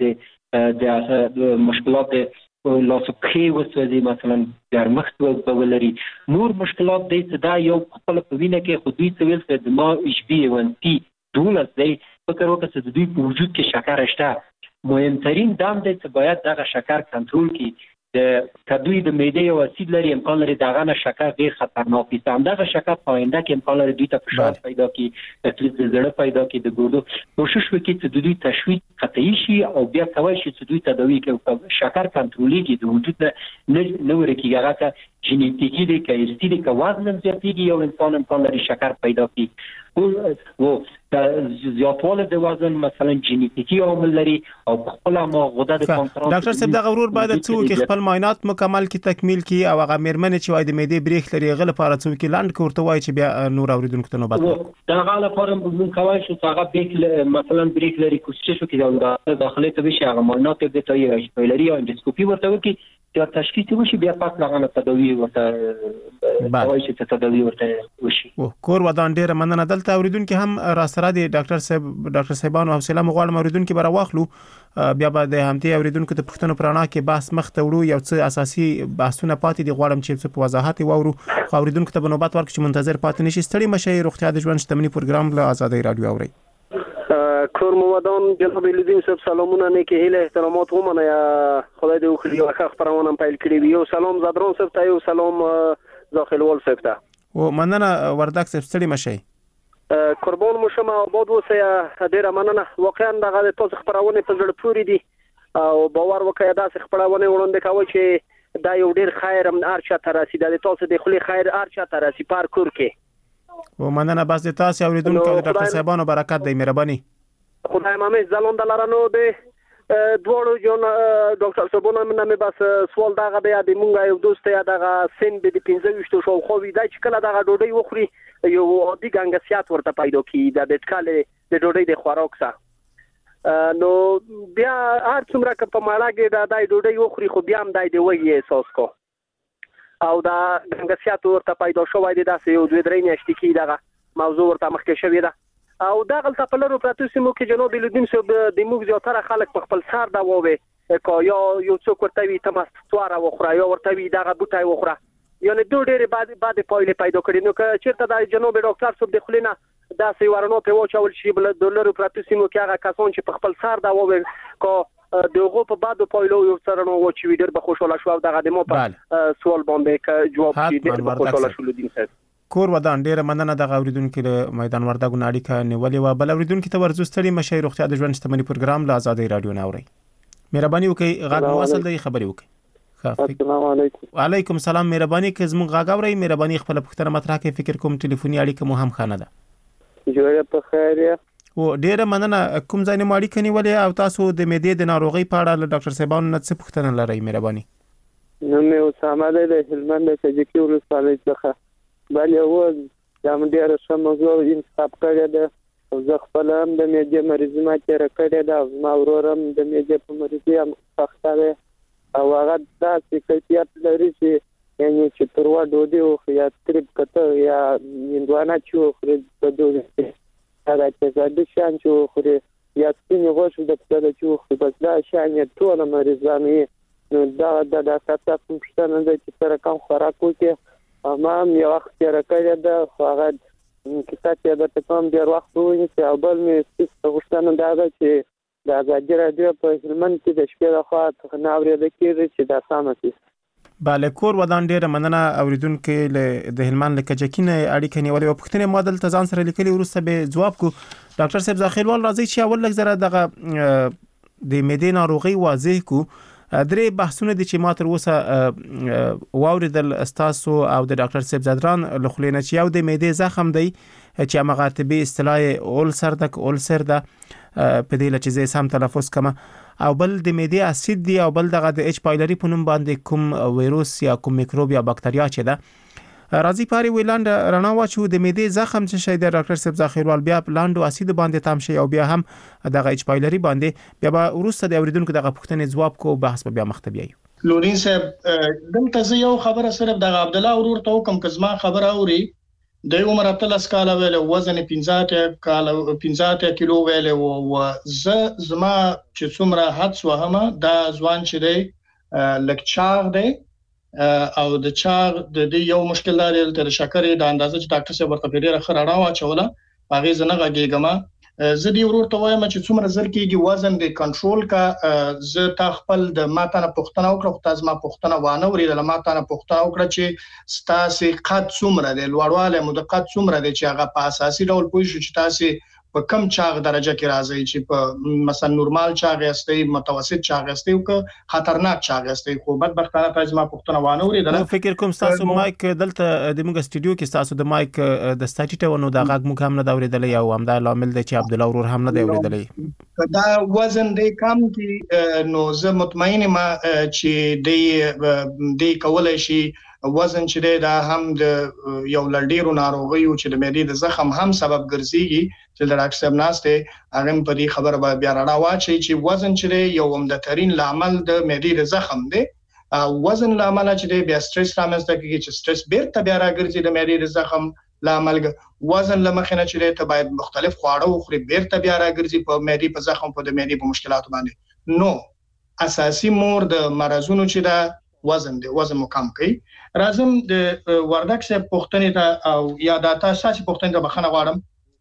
د مشکلات لاس پښې وسوځي مثلا ګرمښت به ولري نور مشکلات دی چې دا یو خپل په وینه کې خو دوی څه ویل چې دماغ HbA1c 12 دی فکر وکړه چې دوی په وجود کې شکر شته مهمترین دام دی چې باید دغه شکر کنټرول کړي که دوی د معدې یو اسید لري امکان لري دغه نه شکر ډېر خطرناک وي همدغه شکر په آینده کې امکان لري دوی ته فشار پیدا کړي تکلیف د زړه پیدا کړي د ګردو کوشش وکړي چې دوی تشویق قطعي شي او بیا کولی شي چې دوی تداوي کوي شکر کنټرولېږي د وجود نه ورکېږي هغه که جینیتیکي دی که ارثي دی که وزن زیاتېږي یو انسان امکان لري شکر پیدا کړي و زیاتواله د وزن مثلا جینیتیکی عامل لري او خپل ما غده د کنټرول ډاکټر صاحب دا غرور باید څو خپل معاینات مکمل کی تکمیل کی او هغه میرمن چې وای د معدې بریخ لري غل لپاره څو کی لاند کوړته وای چې بیا نور اوریدونکو ته نوبت دا غل لپاره موږ کوي چې هغه بیک مثلا بریخ لري کوڅه شو کې د داخله ته بشي هغه معاینات د تایي شپیلري او اندوسکوپي ورته وکي چې تشخیص وشي بیا پات لغانه تداوی ورته وایي چې تداوی ورته وشي کور ودان ډیره مننه دلته اوریدونکو هم را سره دي ډاکټر صاحبانو حوصله مغواړم اوریدونکو بر واخلو بیا به د همتي اوریدونکو ته پښتنو پرانا کې بحث مخ ته وړو یو څه اساسي بحثونه پاتې دي غواړم چې په وضاحت وورو خو اوریدونکو ته بنوبات ورکړم چې منتظر پاتې نشي ستړي مشه روغتیا د ژوند شتمنۍ پروګرام له آزادۍ رادیو اوري کور مودان جناب لیدین صاحب سلامونه نه کې هله احترامات ومنه یا خدای دې وکړي واخه خبرونه پیل کړی یو سلام زادرون صاحب ته یو سلام داخلوال صاحب ته او مننه وردک صاحب ستړي مشه قربان مو شمه آباد وسه ډیره مننه واقعا دغه تاسو خبرونه په زړه پوري دي او باور وکړه دا خبرونه وړاندې کوي چې دا یو ډیر خیر هم ارچا تراسي د تاسو د خلی خیر ارچا تراسي پار کور کې و مننه بس د تاسو اوریدونکو د ډاکټر صاحبانو برکت دی مهرباني خدای مامې زلون د لارانو به دوړو جون ډاکټر صاحبونو مې بس سوال دغه بیا د مونږ یو دوست یا دغه سن د 15 شو خو وی دا چې کله دغه ډوډۍ وخوري یو عادي ګنګسیات ورته پیدا کی د ټکاله د ډوډۍ د خوراک سره نو بیا هر څومره که په ماړه کې د ډوډۍ وخوري خو بیا هم دای دی وایي احساس کو او دا ګنګسیات ورته پیدا شوی دی داسې یو 2-3 میاشتې کې دغه موضوع ورته مخکې شوی ده او دا غلطه په لرو پراتو سیمو کې جناب لیدین صاحب د موږ زیاتره خلک په خپل سر دا ووي کا یو څوک ورته وي تماس تواره وخوره یا ورته وي دغه بوټای وخوره یعنی دوه ډېر بعد پایله پیدا کړي نو که چیرته د جناب ډاکټر صاحب د خلینا دا سی ورنو په واچول شي بل ډالر پراتو سیمو کې هغه کسان چې په خپل سر دا ووي کا دغه په بعد پایلو یو سره نو چې ویډر به خوشاله شو دغه د مو په سوال باندې ک جواب شي د خوشاله شو لیدین صاحب کور ودان ډیره مننه د اوریدونکو له میدان وردګو اړیکه نیولې و بل اوریدونکو ته ورزو ستړي مشه روغتیا د ژوند شتمنۍ پروګرام له آزادۍ رادیو ناوري مهرباني وکړئ غږ واصل دی خبري وکړئ السلام علیکم وعلیکم السلام مهرباني که زموږ غږ اورئ مهرباني خپل پوښتنه مطرح کړئ فکر کوم ټلیفوني اړیکه مو هم خانه ده جوړه په خیر او ډیره مننه کوم ځای نه اړیکه نیولې او تاسو د معدې د ناروغي په اړه له ډاکټر صاحبانو نه څه پوښتنه لرئ مهرباني نو مې اسامه د هلمند د کجکی ولسوالۍ څخه بل یو دا ډیره ښه موضوع انتخاب کړی ده او زه خپل هم د معدې مریضي ما تېره کړې ده او زما ورور هم د معدې په مریضي هم سخته دی او هغه داسې کیفیت لري چې یعنې چې تروه ډوډۍ وخوري یا تریب کته یا هندوانه چې وخوري په ډوډۍ یا د تیزابي شیان چې وخوري یا سپینې غوښې د پسه چې وخوري بس دا شیان یې ټوله مریضان وي نو دا د ډاکټر صاحب پوښتنه ده چې سره کم خوراک وکړي ما هم یو وخت تېره کړې ده خو هغه کیسه چې درته کوم ډېر وخت ونیسي او بل مې غوښتنه دا ده چې د ازادي راډیو په هلمند کې د شپې لخوا څخه نه اورېده کېږي چې دا سمه شي بله کور ودان ډیره مننه اوریدونکو د هلمند له کجکي نه اړیکه نیولې او پوښتنې ما دلته ځان سره لیکلي وروسته به ځواب کو ډاکټر صاحب ځاخیلوال راځي چې اول لږ زره دغه د معدې ناروغي واضح کو درې بحثونه دي چې ما تر اوسه واوریدل استاسو او د ډاکټر صاحب زدران لخلینه چې یو د معدې زخم دی چې هغه طبي اصطلاح اولسر ده په دې لچې زه سم تلفظ کما او بل د معدې اسید دی او بل دغه د اچ پایلری په نوم باندې کوم وایروس یا کوم میکروب یا باکتریا چې ده راځي پاري ویلاند رڼا واچو د معدې زخم چې شي د ډاکټر صاحب ځاخیروال بیا لاندو اسید باندې تام شي او بیا هم دغه اچ پایلری باندې بیا به ورسته د اوریدونکو دغه پوښتنې ځواب کو بحث به بیا مختبي یو لورین صاحب دلته زه یو خبره صرف د عبد الله ورور ته کوم کزما خبره اوري د عمر اتلس کال ویل وزن 15 کیلو ویل او زما چې څومره حدس وهمه دا ځوان چې دی لکچاغ دی او د چاغ د یو مشکل لري د شکرې د اندازه چې ډاکټر صاحب ورته ډیره خراړه واچوله هغه زنه غږیګما زه دی ورور ته وایم چې څومره زر کېږي وزن د کنټرول کا زه تا خپل د ماتانه پښتنه وکړه تاسو ما پښتنه وانه ورېدل ماتانه پښتنه وکړه چې ستاسو قد څومره دی لوړواله مو د قد څومره دی چې هغه په اساسي ډول پوه شو چې تاسو په کم چاغ درجه کې راځي چې په مثلا نورمال چاغ یاستئ متوسط چاغ یاستئ او که خطرناک چاغ یاستئ خو بدبختانه په ځما پښتنه وانه ورېدل فکر کوم تاسو مایک دلته د موږ سټوډیو کې تاسو د مایک د سټاټیټونو د غږ موږ هم نه دا ورېدل یو هم دا لامل دی چې عبد الله ورور هم نه دی ورېدل دا وزن د کم کې نو زه مطمئن ما چې د کولای شي وزن چې دا هم د یو لړډیرو ناروغیو چې د معدې د زخم هم سبب ګرځيږي چې د ډاکټر صاحب ناشته هغه په دې خبره بیا راډا واچي چې وزن چې یو عمدترین لامل د معدې د زخم دی وزن لامل چې بیا سټرس رامنځته کیږي چې سټرس بیرته بیا راګرځي د معدې د زخم لامل وزن لمخنه چې ته باید مختلف خواړه وخوري بیرته بیا راګرځي په معدې په زخم په د معدې په مشکلات باندې نو اساسي مور د مرزونو چې دا وزن دی وزن مو کم کوي راځم د وردک صاحب پوښتنې ته او یا د تاسو پوښتنې ته بخښنه غواړم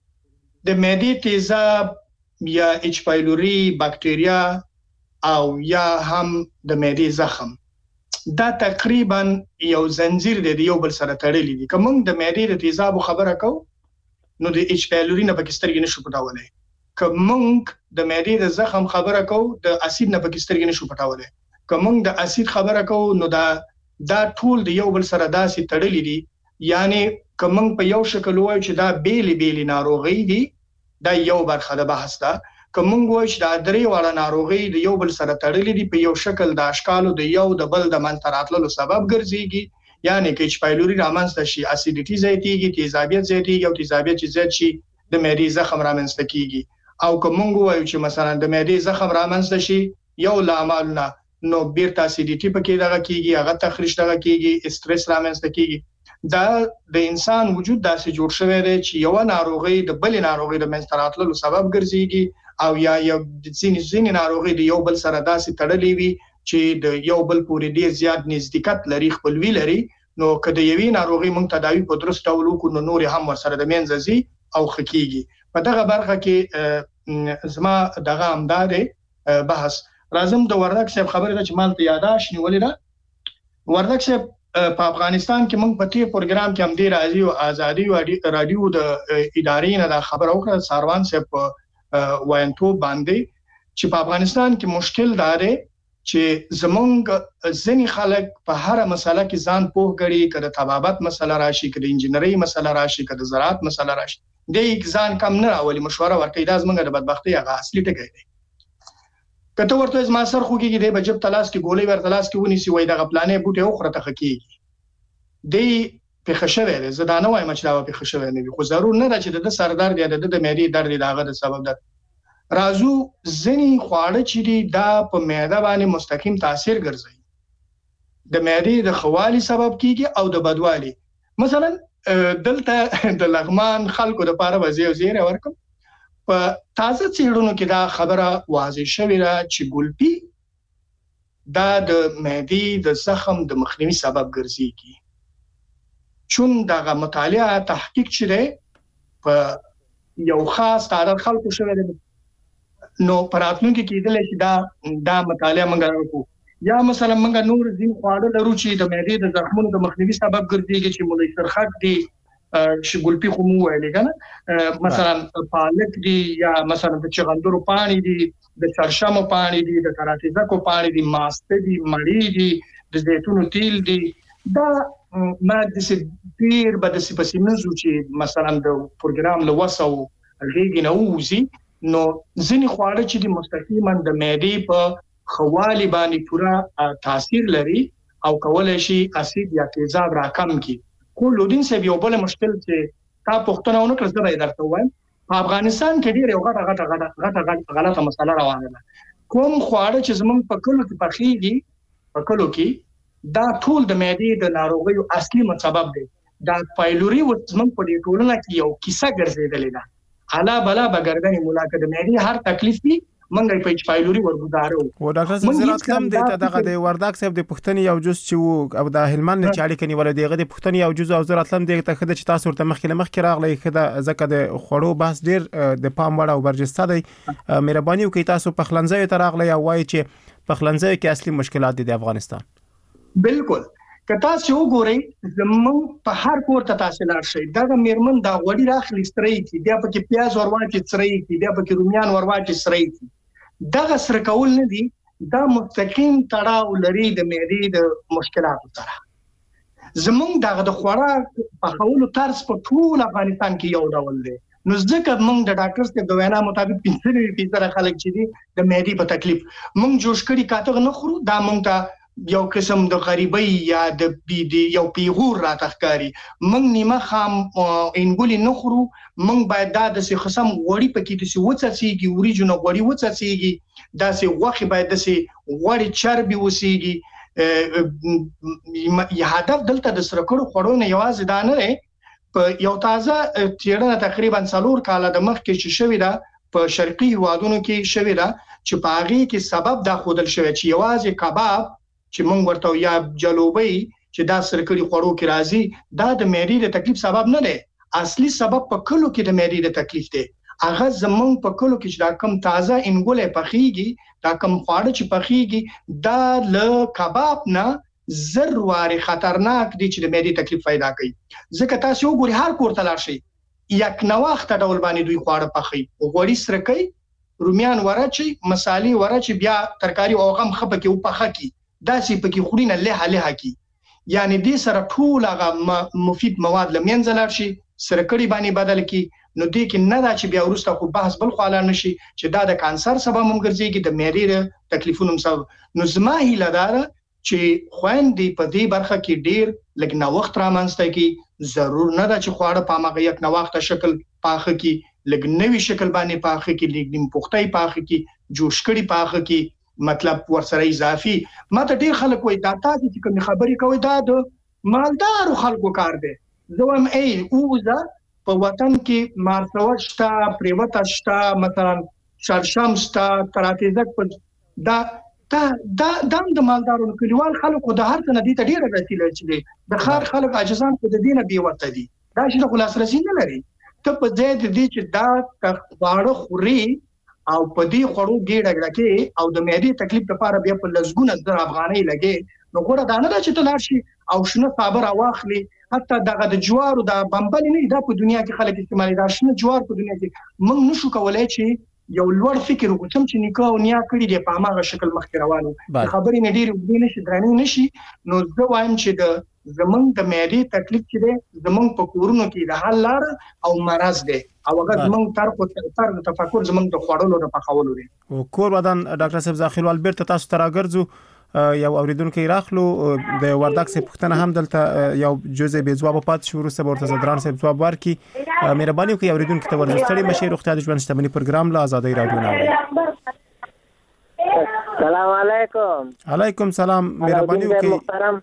د معدې تیزاب یا اچ پایلوري بکټریا او یا هم د معدې زخم دا تقریبا یو زنجیر دی یو بل سره تړلی دی کوم د معدې د تیزاب خبره کو نو د اچ پایلوري نه پکسترګ نشو پټولای کوم د معدې د زخم خبره کو د اسید نه پکسترګ نشو پټولای کوم د اسید خبره کو نو دا ټول د یو بل سره داسې تړلې دي یعنی کوم په یو شکل وای چې دا بیل ناروغي دي دا یو برخه د بحث ده کوم وای چې دا درې واړه ناروغي د یو بل سره تړلې دي په یو شکل د اشکالو د یو د بل د منتراتلو سبب ګرځيږي یعنی کې اچ پایلوري رامنځته شي اسیډیټي زیاتیږي تیزابیت زیاتیږي او تیزابیت چې زیات شي د معدې زخم رامنځته کیږي او کوم وای چې مثلا د معدې زخم رامنځته شي یو لامل نه نو بیرته اسیډیټي پکې دغه کیږي هغه تخریش دغه کیږي استرس رامنځته کیږي دا د انسان وجود داسې جوړ شوی دی چې یو ناروغي د بل ناروغي د منځتراتلو سبب ګرځيږي او یا یو د ځینې ناروغي د یو بل سره داسې تړلې وي چې د یو بل پورې ډیر زیات نزدېکت لري خپلوي لري نو کله یوې ناروغي مونږ تداوی په درست ډول وکړو نو نور هم ورسره د منځزي او خکېږي په دغه برخه کې زما دغه امداد بحث راځم د وردک صاحب خبره ده چې مالته یاداش نیولې ده وردک صاحب په افغانستان کې موږ په تی پروګرام کې هم ډیر راځي او ازادي او رادیو د ادارې نه د خبره وکړه ساروان صاحب وینټو باندې چې په افغانستان کې مشکل داره چې زمونږ ځینې خلک په هر مسله کې ځان پوه کړي کله طبابت مسله راشي کله انجینری مسله راشي کله زراعت مسله راشي د ځان کم نه راولي مشوره ورکړي دا زمونږ د بدبختی هغه اصلي ټکی دی کته ورته ما سر خوږي دی بجب تلاش کې ګولې ور تلاش کې ونی سی وای دغه پلانې بوټه او خرته خکېږي دی په خښوي ده زدانه وای مچ دا په خښوي نه وي خو ضرور نه ده چې د سردار دی د معدې درد دغه د سبب ده رازو ځنی خواړه چې دا په معده باندې مستقیم تاثیر ګرځي د معدې د خوالي سبب کیږي او د بدوالي مثلا دلته د لغمان خلکو د پاره وزیر زیره ورکم په تازه چیرونو کې دا خبره واضح شوې ده چې ګلپي دا د معدې د زخم د مخنیوي سبب ګرځي چون دغه مطالعه تحقیق شوه په یو خاص تعداد خلکو شوه نو پراتونکو کې کېدل چې دا مطالعه موږ وکړو یا مثلا موږ نور ځین خواړه لرو چې د معدې د زخمونو د مخنیوي سبب ګرځي چې مولوی سرخط دی شګولپی خو مو ویل کنه مثلا پالک دی یا مثلا د چغندرو پانی دی د چرشمو پانی دی د کراتیزکو پانی دی ماسته دی مړی دی د زیتونو تیل دی دا ما د سپیر بد سپسینزو چې مثلا د پروګرام لوسو غیږ نه وځي نو ځینې خواړه چې د مستقیما د معدې په خوالي باندې پورا تاثیر لري او کولای شي اسید یا تیزاب راکم کی خو لودین سه یو بل مشکل چې تا پښتنه ونه کړل زه درته وایم په افغانستان کې ډیر یو غلطه مسله روانه ده کوم خواړه چې زمونږ په کلو کې پخېږي دا ټول د معدې د ناروغیو اصلي سبب دی دا پایلوري و زمونږ په دې ټولنه کې یو کیسه ګرځېدلې ده الا بلا بغردنی ملاقات د معدې هر تکلیف دی منګي په پایلوري ورګدارو و ډاکټر صاحب زراعت کم دی ته دغه د وردک صاحب د پښتني یو جز چې او د هلمند چې اړیکه نیول دیغه د پښتني یو جز او زراعت لم دی ته خدای چې تاسو ورته مخکې راغلی خدای زکه د خړو بس ډیر د پام وړ او برجسته دی مهرباني وکړئ تاسو په خلنځي ته راغلی او وایي چې په خلنځي کې اصلي مشکلات دي د افغانستان بالکل که تاسو وګورئ زموږ په هر کور ته تاسو لاړ شئ دا میرمن دا غوړي راخلي ستري کی بیا پکې پیاز ورواچي ستري کی بیا پکې رومیان ورواچي ستري کی دا سره کول نه دي دا مستقیم تړاو لري د معدې د مشکلاتو سره زموږ دغه د خوراک په خولو طرز په ټول افغانستان کې یو ډول دی نو ځکه موږ د ډاکټرز ته د وینا مطابق 50% خلک چې دي د معدې په تکلیف موږ جوړ کړي کاته نه خورو دا موږ ته یو قسم د غریبۍ یا د یو پیغور راتخکاری موږ نیمه خام انګولي نه خورو موږ باید دا د څه قسم غوړي پکې د څه وڅڅيږي وريجنو غوړي وڅڅيږي دا څه غوخي باید د څه غوړي چربي وسيږي هدف دلته د سره کړو خورونه یوازې دا نه لري په یو تازه تیرنه تقریبا 4 کال د مخ کې چې شوې ده په شرقي هوادونو کې شوې ده چې په هغه کې سبب دا خودل شوی چې یوازې کباب چې مونږ ورته یا جلوبي چې دا سرکړي خورو کې راځي دا د معدې د تکلیف سبب نه دی اصلي سبب په کلو کې د معدې د تکلیف دی هغه زمونږ په کلو کې چې دا کم تازه انګولې پخېږي دا کم خواړه چې پخېږي دا له کباب نه ضروري خطرناک دي چې د معدې تکلیف پیدا کوي ځکه تاسو وګورئ هر کور ته لاړ شئ یک نواخته ډول باندې دوی خواړه پخې غوړي سره کوي رومیان ورچي مصالې ورچي بیا ترکاری او غم خپه کې او پخه کی دا سي پکې خورینه له کی یعنی دې سره ټول هغه مفید مواد لمنځه لاړ شي سره کړي باندې بدل کی نو دې کې نه دا چې بیا ورسته خو بحث بل خاله نشي چې دا د کانسر سبب هم ګرځي د معدې تکلیفونو سبب نو زما هیله ده چې خويندې په دې برخه کې ډیر لګ نه وخت را منځته کی ضرور نه دا چې خواړه په ماغه یک نه وخت شکل پاخه کی لګ نوې شکل باندې پاخه کی لګ نیم پختای پاخه کی جوش کړي پاخه کی مطلب ورسره اضافي ماته ډیر خلک وای دا تاسو چې کوم خبري کوي دا د مالدار خلکو کار دی زوم اوزه په وطن کې مارسوت شتا پریوت شتا مثلا شرشم شتا تراتیزک په دا د مالدارو کلیوال خلکو د هر څه ندی ته ډیره رسیدل چې د خار خلک عاجزان په دینه بي ورته دي دا چې خلاص رسید نه لري ته په ځای د دې چې دا واړه خوري او په دې خورو ګډه کې او د معدې تکلیف لپاره بیا په لزګونه زر افغانۍ لګي نو ګوره دا نه دا چې تلار شي او شنو صابر واخلي حتی دغه د جوارو د بمبل نه دا په دنیا کې خلک استعمالي دا شنو جوار په دنیا کې موږ نشو کولای چې یو لوړ فکر وکړم چې نیکه او نیا کړی دی په هغه شکل مخ روانو خبرې نه ډیر وګړي نشي درنه نشي نو زه وایم چې د زمونږ د معدې تکلیف چې دی زمونږ په کورونو کې د حل لار او مرز دی او هغه زمونږ تر تفکر زمونږ د خوړلو د پخولو دی او کور ودان ډاکټر صاحب ځاخیلوال بیرته تاسو ته راګرځو یو اوریدونکو راخلو د وردک څخه پښتنه هم دلته یو جزء به جواب پات شروع سره ورته زدران صاحب جواب ورکي مهرباني وکړئ اوریدونکو ته ورزستړي مشه روغتیا د ژوند شتمنۍ پروګرام له آزادۍ رادیو نه السلام علیکم علیکم السلام مهرباني وکړئ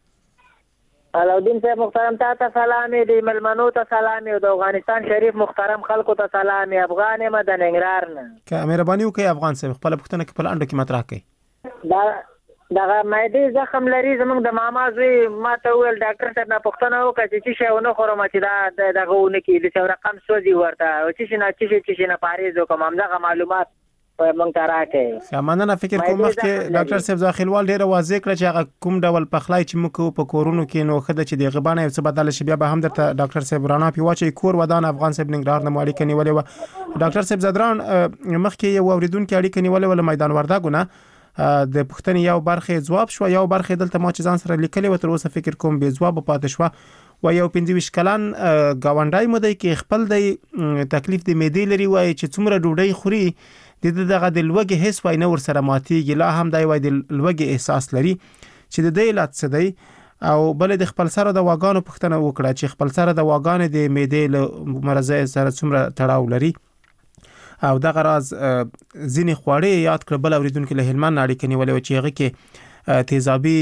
علاودین صاحب محترم ته سلام دی ملمنو ته سلام د افغانستان شریف محترم خلکو ته سلام افغان مدن انګرار نه که مهرباني وکړئ افغان صاحب خپل پښتنه کې په لاندو کې مطرح کړئ دغه معدې زخم لري زمونږ د ماما زوی ما ته ویل ډاکټر صاحب نه پوښتنه وکړه چې شی ونه خورم چې دا دغه ونه کې د څو رقم سوځي ورته او چې نه پاریز وکم همدغه معلومات مونږ ته راکې سمانه فکر کوم چې ډاکټر صاحب ځاخیلوال ډیره واضح کړ چې هغه کوم ډول پخلای چې موږ په کورونو کې نو خدای چې د غبانه یو څه بدل شي بیا به هم درته ډاکټر صاحب رانا پیواچي کور ودان افغان صاحب ننګرهار نه مالک نیولې و ډاکټر صاحب زدران مخکې یو اوریدونکو اړیکه نیولې ول میدان وردګونه د پښتنې یو برخه جواب شو یو برخه دلته ما چې ځان سره لیکلې و تر اوسه فکر کوم به جواب پاتې شو و یو 25 کلن گاونډای مده کې خپل د تکلیف د معدې لري وای چې څومره ډوډۍ خوري د دغه د لوګي حس وای نه ور سره ماتيږي لا هم دی وای د لوګي احساس لري چې د دې علت څه دی او بل د خپل سره د واګانو پښتنه وکړه چې خپل سره د واګانو د معدې له مرزه سره څومره تړاو لري او دغه راز ځینې خواړې یاد کړ بل اوریدونکو له هلمند اړیکه نیولې چې هغه کې تیزابي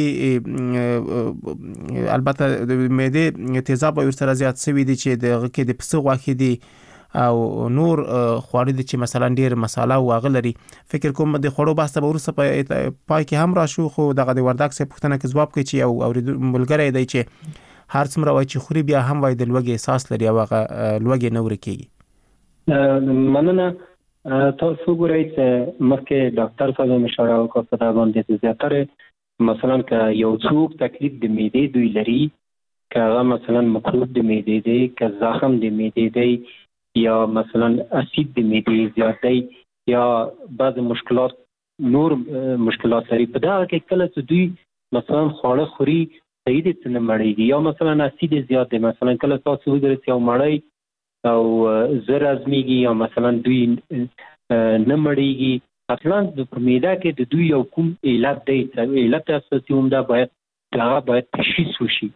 البته د معدې تیزاب ورسره زیات شوی دي چې دغه کې د پسه غوښې دي او نور خواړې دي چې مثلا ډیر مساله واغ لري فکر کوم د خوړو باسته ورسره پای کې هم را شو خو دغه د وردک څخه پښتنه کې جواب کوي چې یو اوریدونکو ملګری دی چې هر څومره وای چې خوري بیا هم وای د لوګي احساس لري او هغه لوګي نه ورکیږي مننه تاسو ګورئ چې مخکې ډاکټر صاحب مشوره وکړه په دا باندې زیاتره مثلا که یو څوک تکلیف د معدې دوی لري، که هغه مثلا مکروب د معدې دی، که زخم د معدې دی، یا مثلا اسید د معدې زیات دی، یا بعض مشکلات نور مشکلات لري، په دغه کې کله چې دوی مثلا خواړه خوري صحیح دي څه نه مړېږي، یا مثلا اسید زیات دی، مثلا کله تاسو وګورئ یو مړی او زر ازمیږي یا مثلا دوی نه مړېږي، اصلا په معده کې د دوی یو کوم علت دی، علت اساسي همدا باید تشخیص وشي.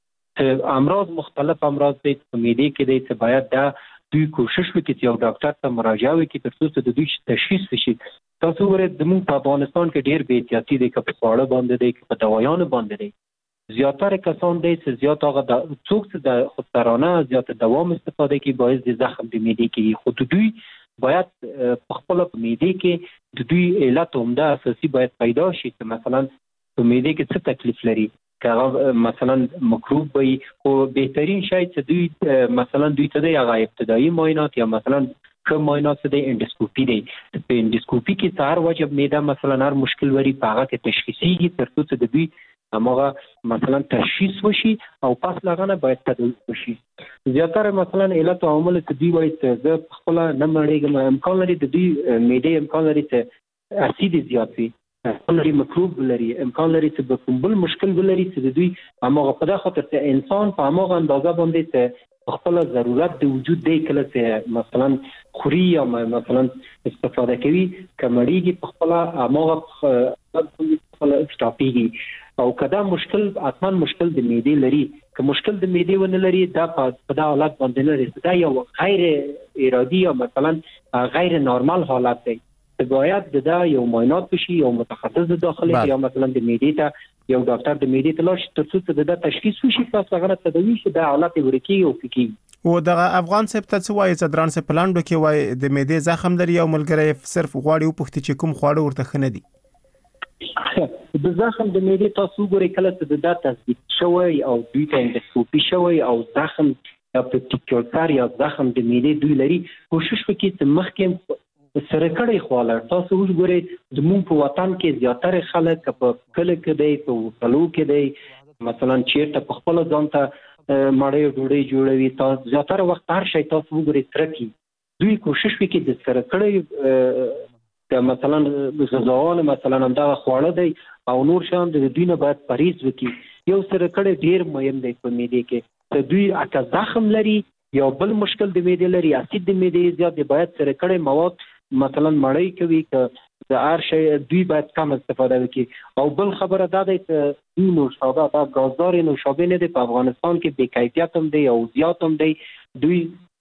امراض مختلف امراض دی په معده کې دی چې باید دا دوی کوشش وکړي چې یو ډاکټر ته مراجعه وکړي تر څو د دوی تشخیص وشي. تاسو وګورئ زموږ په افغانستان کې ډېر بې احتیاطي دی، که په خواړه باندې دی، که په دوايانو باندې دی. زیاتره کسان دی چې زیات هغه څوک چې د خودسرانه زیات دوام استفاده کوي باعث د زخم د معدې کېږي، خو د دوی باید په خپل معده کې د دوی علت عمده اساسي باید پیدا شي چې مثلا په معده کې څه تکلیف لري، که هغه مثلا مکروب وي. خو بهترین شی چې دوی مثلا دوی ته دی هغه ابتدایي معاینات یا مثلا ښه معاینات څه دی اندوسکوپي دی. په اندوسکوپي کې څه هر وجب معده مثلا هر مشکل وري په هغه کې تشخیصیږي تر څو چې د دوی هماغه مثلا تشخیص وشي او پس لغانه باید تداوی وشي. زیاتره مثلا علت او عوامل چې دوی وایي چې زه خپل نه مړېږم، امکان لري د دوی معده امکان لري چې اسید زیات وي، امکان لري مکروب لري، امکان لري چې به کوم بل مشکل ولري چې د دوی هماغه په دغه خاطر چې انسان په هماغه اندازه باندې چې خپل ضرورت د وجود دی کله چې مثلا خوري یا مثلا استفاده کوي کمړیږي په خپل هماغه خپل اکتاپیږي. او کدا مشکل اصلا مشکل د معدې لري، که مشکل د معدې ونه لري دا په دا حالت باندې لري دا یو غیر ارادي یا مثلا غیر نورمال حالت دی. باید دا یو معاینات بشي، یو متخصص داخلي یا مثلا د معدې ته یو ډاکټر د معدې ته لاړ شي تر څو چې دا تشخیص وشي پس هغه تداوی شي دا حالت ورکی او فکی. او دغه افغان سپ ته څه وایي چې دران سپ پلاندو کې وایي د معدې زخم لري او ملګری صرف غواړي او پختي چې کوم خواړه ورته خنه دي. د زخم د معدې تاسو ګورئ کله چې دا تثبیت شوی او دوی ته اندوسکوپي شوی او زخم یا پټیکولر یا زخم د معدې دوی لري، کوشش وکړئ چې مخکې سره کړی خواله. تاسو وګورئ زموږ په وطن کې زیاتره خلک په کله کې دی، په وطلو کې دی، مثلا چیرته په خپل ځان ته مړی ډوډۍ جوړوي، تاسو زیاتره وخت هر شی تاسو وګورئ ترکی دوی کوشش وکړي د سره کړی که مثلا غذاوال مثلا همدغه خواړه دی او نور شیان د دوی نه باید پرهیز وکړي. یو سره کړی ډېر مهم دی په معدې کې چې دوی اکه زخم لري یا بل مشکل د معدې لري، اسید د معدې زیات دی، باید سره کړی مواد مثلا مړی کوي که د هر شی دوی باید کم استفاده وکړي. او بل خبره دا دی چې دوی نوشابه دا ګازدار نوشابه نه دی په افغانستان کې بې کیفیت هم دی او زیات هم دی. دوی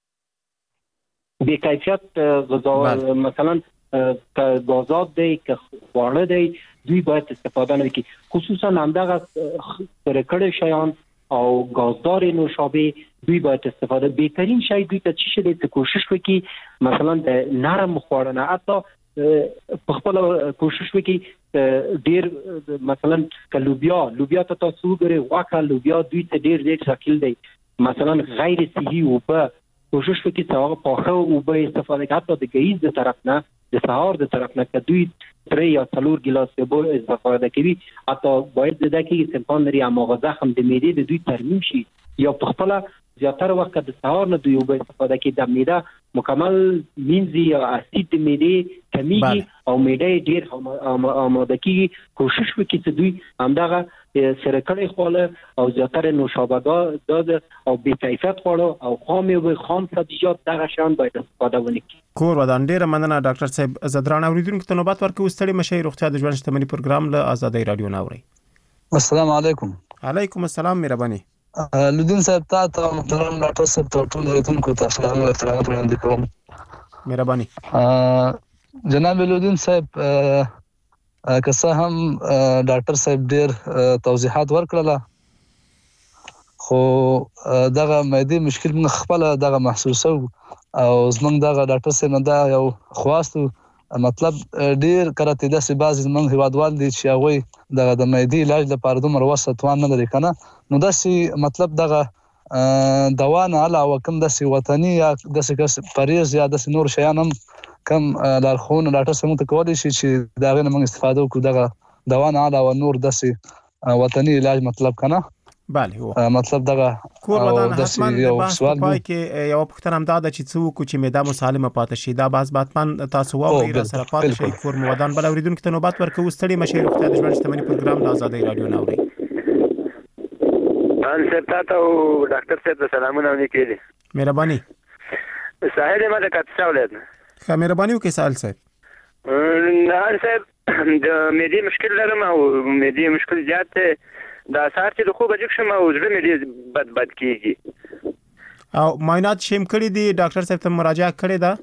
بې کیفیت غذا مثلا که غازات دی که خواړه دی دوی باید استفاده نه وکړي، خصوصا همدغه سره کړی شیان او غازدار نوشابه دوی باید استفاده. بهترین شی دوی ته چی شي چې کوشش وکړي مثلا د نرم خواړه نه، حتی په خپل کوشش وکړي ډیر مثلا که لوبیا ته تاسو وګورئ غوښه لوبیا دوی ته ډیر شکل دی مثلا غیر صحي اوبه، کوشش وکړي چې هغه پاخه اوبه استفاده کړي، حتی د ګهیز د طرف نه د سهار د طرف نه که دوی 3 یا 4 ګیلاس اوبه استفاده کوي، حتی باید دا کې چې امکان لري هماغه زخم د معدې د دوی ترمیم شي یا په خپل زیاتره وخت د سهار نه دوی اوبه استفاده کوي د معده مکمل مینځي یا اسید د معدې کمیږي او معده ډیر آماده کیږي. کوشش وکړي چې دوی همدغه سره کړی خواړه او زیاتره نوشابه داد او بې کیفیت خواړه او خام سبزیجات دغه شیان باید استفاده ونکړي. کور ودان ډیره مننه ډاکټر صاحب. زدران اوریدونکو ته نوبت ورکوي ستړي مشي روغتیا د ژوند شتمنۍ پروګرام له آزادۍ رادیو ناوړي. السلام علیکم. علیکم السلام مهرباني. لودین صاحب ته محترم ډاکټر صاحب ته ټول اوریدونکو ته سلام او احترام وړاندې کوم. مهرباني. جناب لودین صاحب که څه هم ډاکټر صاحب ډیر توضیحات ورکړل خو دغه معدې مشکل موږ خپل دغه محسوسو او زمونږ دغه ډاکټر صاحب نه دا یو خواستو مطلب ډیر کرته د سی بعض زمونږ هیوادوال دي چې هغه دغه د معدې علاج لپاره دومره وسه توان نه لري کنه، نو دا سی مطلب دغه دوا نه علاوه کوم د سی وطني یا د سی پریز یا د سی نور شیان هم کم لارښوونه ډاکټر صاحب ته کولی شي چې دا غو موږ استفاده وکړو دغه دوا نه علاوه نور داسې وطني علاج مطلب کنه بله مطلب دغه کور ودان حتما د بحث په پای کې یو پوښتنه هم ده چې څوک چې معده مسالمه پاتې شي دا باز باتمن تاسو واوري را سره پاتې شي کور ودان بل اوریدونکو ته نوبت ورکو ستړي مشه روغتیا د ژوند شتمنۍ پروګرام د آزادۍ رادیو ناوړي ان سپتاته او ډاکټر صاحب سلامونه وکړي مهرباني ساحل ما د کاتسا ولادت ښه مهرباني وکړئ ساحل صاحب نه صاحب د معدې مشکل لرم او معدې مشکل زیات دا سار چې د خوب اجک شم او زړه مې ډېر بد کیږي او معاینات شیم کړی دي ډاکټر صاحب ته مراجعه کړې ده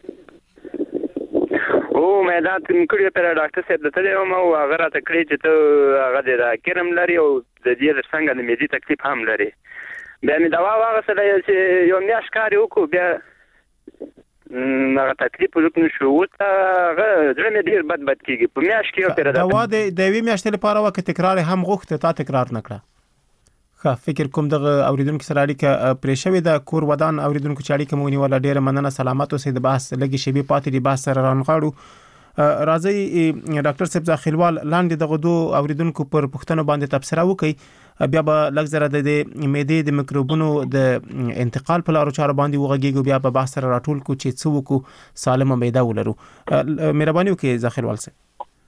او معاینات کړی پر ډاکټر صاحب ته ته او هغه راته کړی چې ته هغه د کرم لري او د دې څنګه د معدې تکلیف هم لري بیا مې دوا واغسله چې یو میاشت کار وکړو بیا هغه تکلیف وکړو شو ته هغه زړه مې ډېر بد کیږي په میاشت کې پر دوا د یوې میاشتې لپاره وکړه تکرار هم غوښته تا تکرار نکړه ښه فکر کوم دغه اوریدونکو سره اړیکه پرې شوې ده کور ودان اوریدونکو چې اړیکه مو نیوله ډېره مننه سلامت اوسئ د بحث لږې شیبې پاتې دي بحث سره رانغاړو راځي ډاکټر صاحب ځاخیلوال لاندې دغه دوه اوریدونکو پر پوښتنو باندې تبصره وکړي بیا به لږ زره د معدې د میکروبونو د انتقال په لارو چارو باندې وغږیږو بیا به بحث سره راټول کو چې څه وکړو سالمه معده ولرو مهرباني وکړئ ځاخیلوال صاحب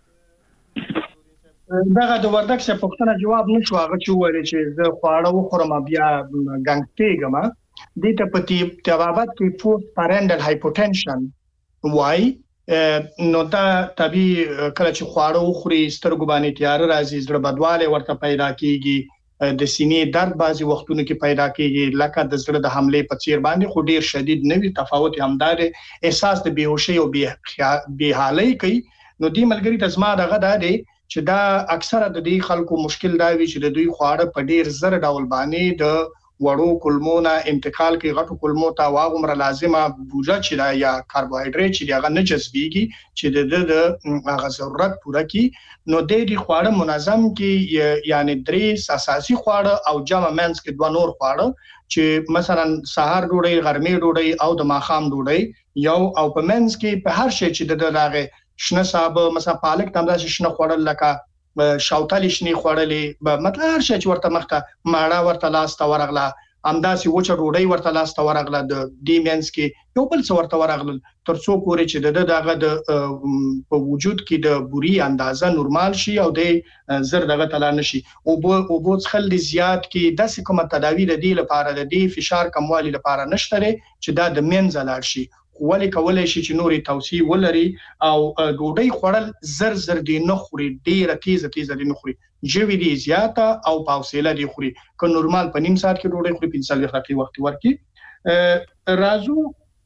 دغه د وردک څخه پوښتنه جواب نشو هغه چې وایي چې زه خواړه وخورم بیا ګنګتېږم د ته په تبابت کې پوسټ پارنټل هایپوټنشن وای نو دا طبي کله چې خواړه وخوري سترګو باندې تیار راځي زړه بدواله ورته پیدا کیږي د سینې درد بعضي وختونو کې پیدا کیږي لکه د زړه د حمله په څیر باندې خو ډیر شدید نه وي تفاوت همدار احساس د بیهوشي او بې حالي کوي نو دی ملګری د زما دغه د چې دا اکثره د دې خلکو مشکل دا وي چې د دوی خواړه په ډیر زر ډول باندې د وړو کولمونه انتقال کې غټو کولمو ته واغومره لازمه بوجا چې دا یا کاربوهایډریټ چې هغه نه جذبيږي چې د هغه ضرورت پوره کی نو د دې خواړه منظم کې یعنی درې اساسي خواړه او جمع منس کې دوه نور خواړه چې مثلا سحر ډوډۍ غرمې ډوډۍ او د ماښام ډوډۍ یو او په منس کې په هر شي چې د دغه شنه صاحب مثلا پالک تم دا شنه خوړل لکه شاوتل شنی خوړلې مطلب هر شي چې ورته مخته ماړه ورته لاس تا ورغله امداسي وچه ډوډۍ ورته لاس تا ورغله د ډیمنس کې یو بل څه ورته ورغله ترڅو پورې چې دغه د په وجود کې د بوري اندازه نورمال شي او د زر دغه تلا نشي او بو څخل زیات کې د کومه تداوی د دې لپاره د دې فشار کموالي لپاره نشته چې دا د منځ لاړ شي ولی کولای شي چې نوري توصیه ولري او ډوډۍ خوړل زر دي نه خوري ډیره تیزه دي نه خوري جوی دي زیاته او پاوسیله دي خوري که نورمال په نیم ساعت کې ډوډۍ خوري 45 دقیقې وخت ورکي رازو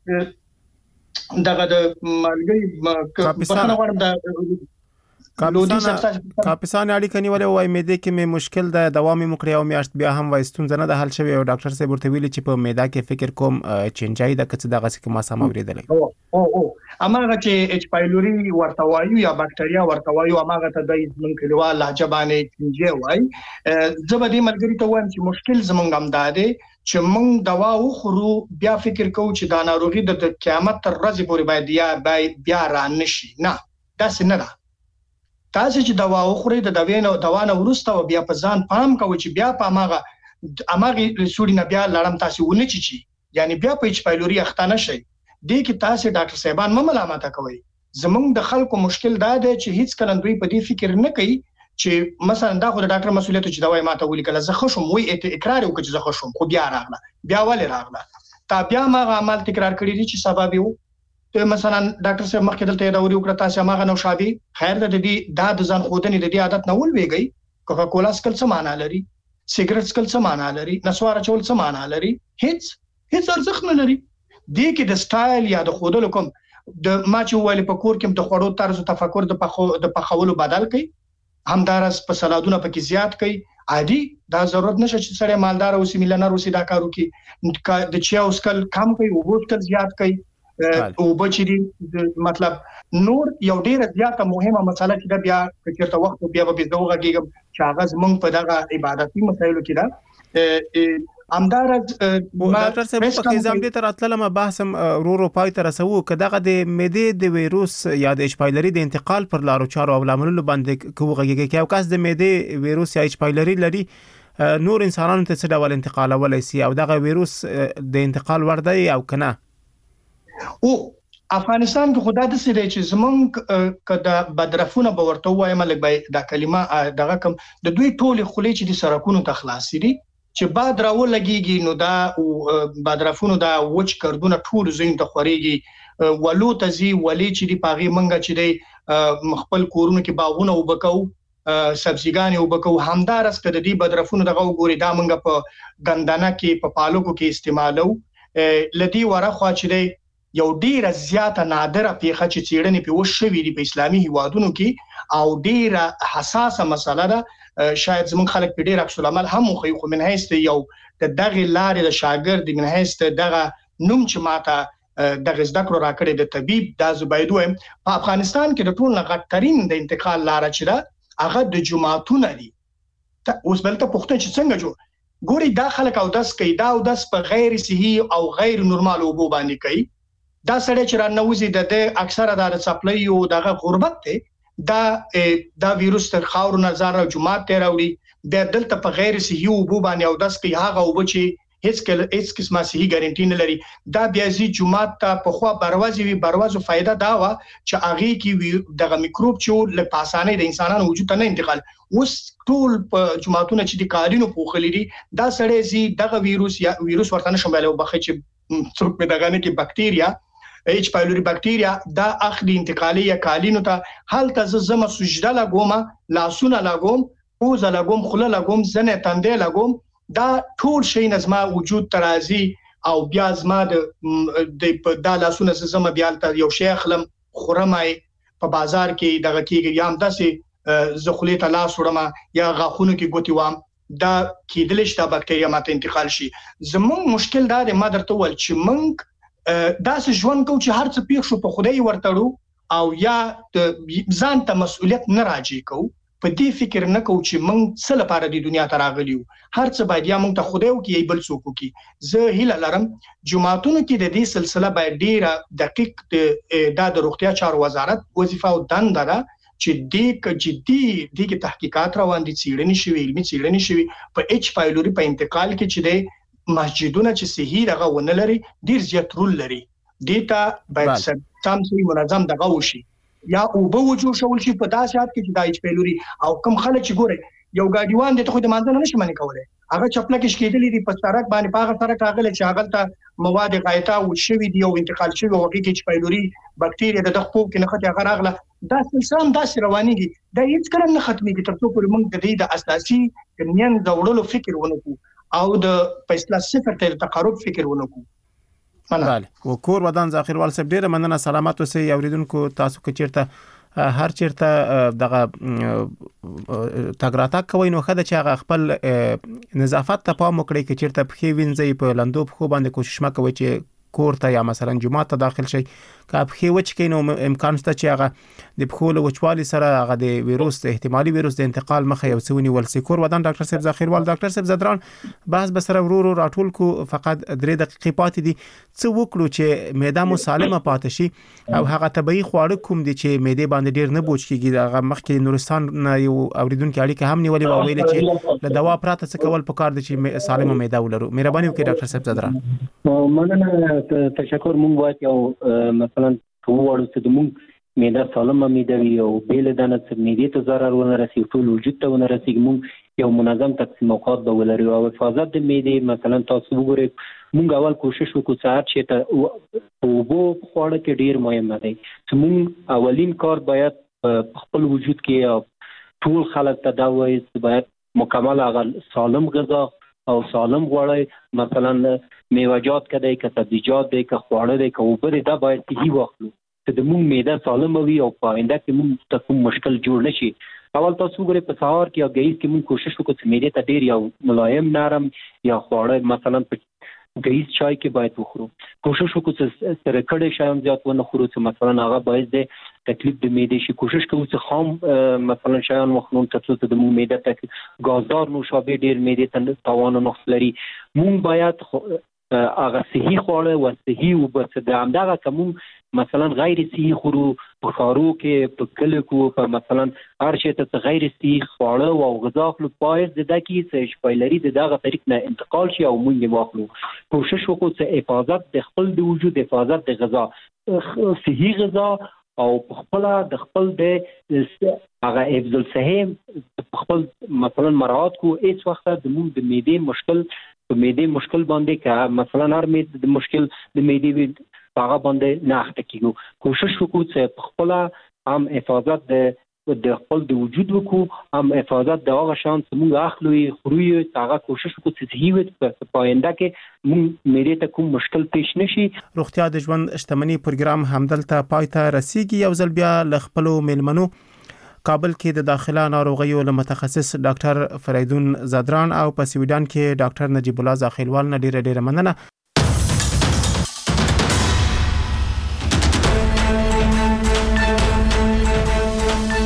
دغه د مالګي کاپیسان اړیکه نیولې وای معده کې مې مشکل ده دوا مې مکړی او میاشت بیا هم وای ستونزه نه ده حل شوی او ډاکټر صاحب ورته ویلي چې په معده کې فکر کوم چینجای د کڅ دغه څه ما سم اوریدلې او اماغه چې اچ پایلوري ورته وایو یا باکټریا ورته وایو اماغه ته د من کلیوال لهجبانه چینجای وای زبدي ملګری ته وایم چې مشکل زمونږ هم ده چې موږ دوا وخورو بیا فکر کوو چې دا ناروغي د قیامت تر ورځې پورې باید بیا را نشي نه دا څنګه ده تاسو چې دوا وخورئ د دوا نه ورسته بیا په ځان پام کوئ چې بیا په اماغه سوري نه بیا لړم تاسو ونه چی یعنی بیا په اچ پایلوري اختانه شي د کی تاسو ډاکټر صاحبان ملامت کوي زمونږ د خلکو مشکل دا دی چې هیڅ کله دوی په دې فکر نه کوي چې مثلا دا خو د ډاکټر مسؤلیت چې دوا ماته ولیکل زه خشم وای اقرار وکړي چې زه خشم خو بیا راغله بیا ولې راغله تا بیا ما عمل تکرار کړی دي چې سبب یو مثلا ډاکټر صاحب مخکې دلته دا وری وکړه تاسو ماغه نو شابي خیر د دې د ځان خودنی د دې عادت نه ولويږي کوکا کولا سکل څه معنا لري سیګریټ سکل څه معنا لري نسوار چول څه معنا لري هیڅ ارزښت نه لري دې کې د سټایل یا د خودلو کوم د ما چې ویل په کور کې د خوړو طرز تفکر د پخولو بدل کړي همدارس په سلادونه پکې زیات کړي عادي دا ضرورت نشه چې سره مالدار او سیمیلنر اوسې دا کارو کې د چیا اوسکل کم کوي او وختل زیات کوي او بچی مطلب نور یو ډیره زیاته مهمه مسله چې دا بیا چې وخت بیا به زوغه کېږم چې هغه زمونږ په دغه عبادتي مسایلو کې دا همدارد ډاکټر صاحب په نظام دې تر اتلل ما بحثم ورو پای تر سوو کداغه د معدې د ویروس یا د اچ پایلری د انتقال پر لارو چارو او لاملونو باندې کوغږي کې او کاس د معدې ویروس یا اچ پایلری لري نور انسانانو ته څه ډول انتقال ولای سي او دغه ویروس د انتقال وردی او کنه او افغانستان کې خدای د سره چې زمونږ کدا بدرفونه باورته وایم لکه دا کلمه دغه کم د دوی ټول خولې چې د سرکونو ته خلاصي دي چې باد راولګيږي نو دا بادرفونو دا وچ کردونه ټول زین ته خوريږي ولو تزي ولي چې دی پاغي منګه چې دی مخبل کورونو کې باغونه وبکو سبزیګان وبکو همدارس کده دی بادرفونو دغه وګوري دا منګه په غندانه کې په پالوکو کې استعمالو لدی ورخوا چې دی یو ډیره زیاته نادره پیخه چې چیرنې په وشوي دی په اسلامي هیوادونو کې او ډیره حساسه مسله ده شاید زمون خلک په ډیر عکس العمل هم خو من هيست یو د دغه لارې د شاګرد من هيست دغه نوم چې ماته دغه زده کړو راکړي د طبيب د زبیدو په افغانستان کې د ټول غټرین د انتقال لار چې ده هغه د جماعتونو دي اوس بلته پوښتنه چې څنګه جو ګوري داخله او داس کوي دا او داس په غیر صحي او غیر نورمال وبو باندې کوي دا سړی چې رانوزي د اکثره د سپلای او دغه غربت ته دا ویروس تر خاور نظر او جماعت ته راوړي د دلته په غیر صحي وبو باندې او داس کوي هغه وبو چې هیڅ قسمه صحي ګارانټي نه لري دا بیا زی جماعت ته په خوا بروازو فائدہ دا وا چې اغه کې دغه میکروب چې له پاسانه د انسانانو وجود ته نه انتقال اوس ټول په جماعتونو چې د کارینو پوخلي دي دا سړی زی دغه ویروس ورته شامل او بخې چې څوک په دغه نه کې بکټیریا اچ پایلوري بکټیریا دا اخلي انتقالي یا کالینو ته حالت زما سجده لګوم لاسونه لګوم پوز لګوم خله لګوم زنه تندې لګوم دا ټول شي نظم وجود ترازی او بیا زما د لاسونه زما بیا یو شیخ لم خرمای په بازار کې دغه کې یم داسې زخلی ته لاس وړم یا غاخونو کې ګوتی وام دا کېدل شي دا بکټیریا ماته انتقال شي زمون مشکل دا د مادر ته ول چې مونږ دا څه ژوند کو چې هر څه پیښ شو په خدای ورتړو او یا ځان ته مسؤلیت نه راځي کو په دې فکر نه کو چې موږ څه لپاره د دنیا ته راغلیو هر څه باید یا موږ ته خدای او کې بل څوک کې زه هیله لرم جماعتونو کې د دې سلسله باید ډیره دقیق د روغتیا چارو وزارت وظیفه او دنده ده چې د جدي د تحقیقات روان دي څېړنې شوي علمي څېړنې شوي په اچ پایلوري په انتقال کې چې د مسجدونه چې صحیح دغه ونه لري ډیر زیات رول لري دیتا باید سم سي منظم دغه وشي یا او به وجو شول شي په داسې حالت کې چې دایچ پیلوري او کم خلک چې ګوره یو ګاډیوان د خو د مانځنه نشي منې کوله هغه چپله کې شکېدلې دي په سړک باندې پاغه سره راغله چې هغه ته مواد غایطه او شوی دی او انتقال شوی او کې چې پیلوري بکټیریا د خپل کې نه خته هغه راغله دا سلسله داسې روانيږي دا هیڅ کله نه ختميږي تر څو پورې موږ د دې د اساسي کنيان د وړلو فکر ونکو او د فیصله صفر ته تقرب فکر ونکو بله وکور ودان ذخیر وال سب ډیره مننه سلامات اوسئ اوریدونکو تاسو کې چیرته هر چیرته دغه تګراتا کوي نو خدای چې هغه خپل نظافت ته پام وکړي چې چیرته په وینځي په لندو په باندې کوشش وکوي چې کور ته یا مثلا جمعه ته داخل شي کاپ خو وچ کینو امکان شته چې هغه د بخول وچوالي سره هغه د ویروس احتمالي ویروس د انتقال مخه یو سونی ول سکور ودان ډاکټر صاحب ذخیروال ډاکټر صاحب زدران بحث بسره ورو راټول کو فقط 3 دقیقې پاتې دي څه وکړو چې معده مو سالمه پاتې شي او هغه طبي خواړه کوم دي چې معده باندې ډیر نه بوج کیږي دغه مخکې نورستان یو اوریدونکو اړیکه هم نیولې و ویل چې د دوا پراته څه کول پکار دي چې سالمه معده ولرو مهرباني وکړئ ډاکټر صاحب زدران مننه تشکر مونږ وایو یو مثلا وړو چې موږ معده سالمه معده وي او بل دانه چې معده ته ضرر ونه رسي ټول وجود ته ونه رسي موږ یو منظم تقسیم اوقات به ولري او حفاظت د معده مثلا تاسو وګورئ موږ اول کوشش وکړو چې ته وبو خوړه کې ډیر مهم دی چې موږ اولین کار باید خپل وجود کې ټول خلک ته دا وایي چې باید مکمل سالم غذا او سالم غوړی مثلا میوه‌جات کده که سبزیجات دی که خواړه دی که اوبه دی دا باید صحیح واخلو چې د موږ معده سالم وي او په آینده کې موږ ته کوم مشکل جوړ نشي اول تاسو وګورئ په سهار کې او ګهیز کې موږ کوشش وکړو چې معده ته ډیر یو ملایم نرم یا خواړه مثلا ګیس چای کې باید وخورو. کوشش وکړو چې سره کړه شایم زیات ونه خورو چې مثلا هغه باید د تکلیف د معدې شي. کوشش کوو چې خام مثلا شایان وخورو ترڅو د معده تکلیف غازدار نوشابه ډیر معدې ته تاوان نه لري. مونږ باید هغه صحي خواړه او صحي وبس د همدغه کوم مثلا غیر صحي خورو په خارو کې په کله کو په مثلا هر شي ته غیر صحي خواړه او غذا خپل پایز د دکی چې شپایلری د دغه طریق نه انتقال شي او مونږ واخلو. کوشش وکړو چې حفاظت د خپل د وجود حفاظت د غذا صحي غذا او خپل د خپل د هغه حفظ الصحه خپل مثلا مراعات کو هیڅ وخت د مونږ د معدې مشکل باندې که مثلا هر د مشکل د معدې هغه باندې نه اخته کیږو. کوشش وکړو چې خپل هم حفاظت د خپل د وجود وکړو هم حفاظت د هغه شان چې موږ اخلو خوري هغه کوشش وکړو چې صحیح وي په آینده کې موږ معدې ته کوم مشکل پیښ نشي. روغتیا د ژوند شتمنۍ پروګرام همدلته پای ته رسیدي. یو ځل بیا ل خپل میلمنو کابل کې د داخله ناروغیو له متخصص ډاکټر فریدون زادران او په سویډن کې ډاکټر نجیب الله زاخیلوال نه ډیره مننه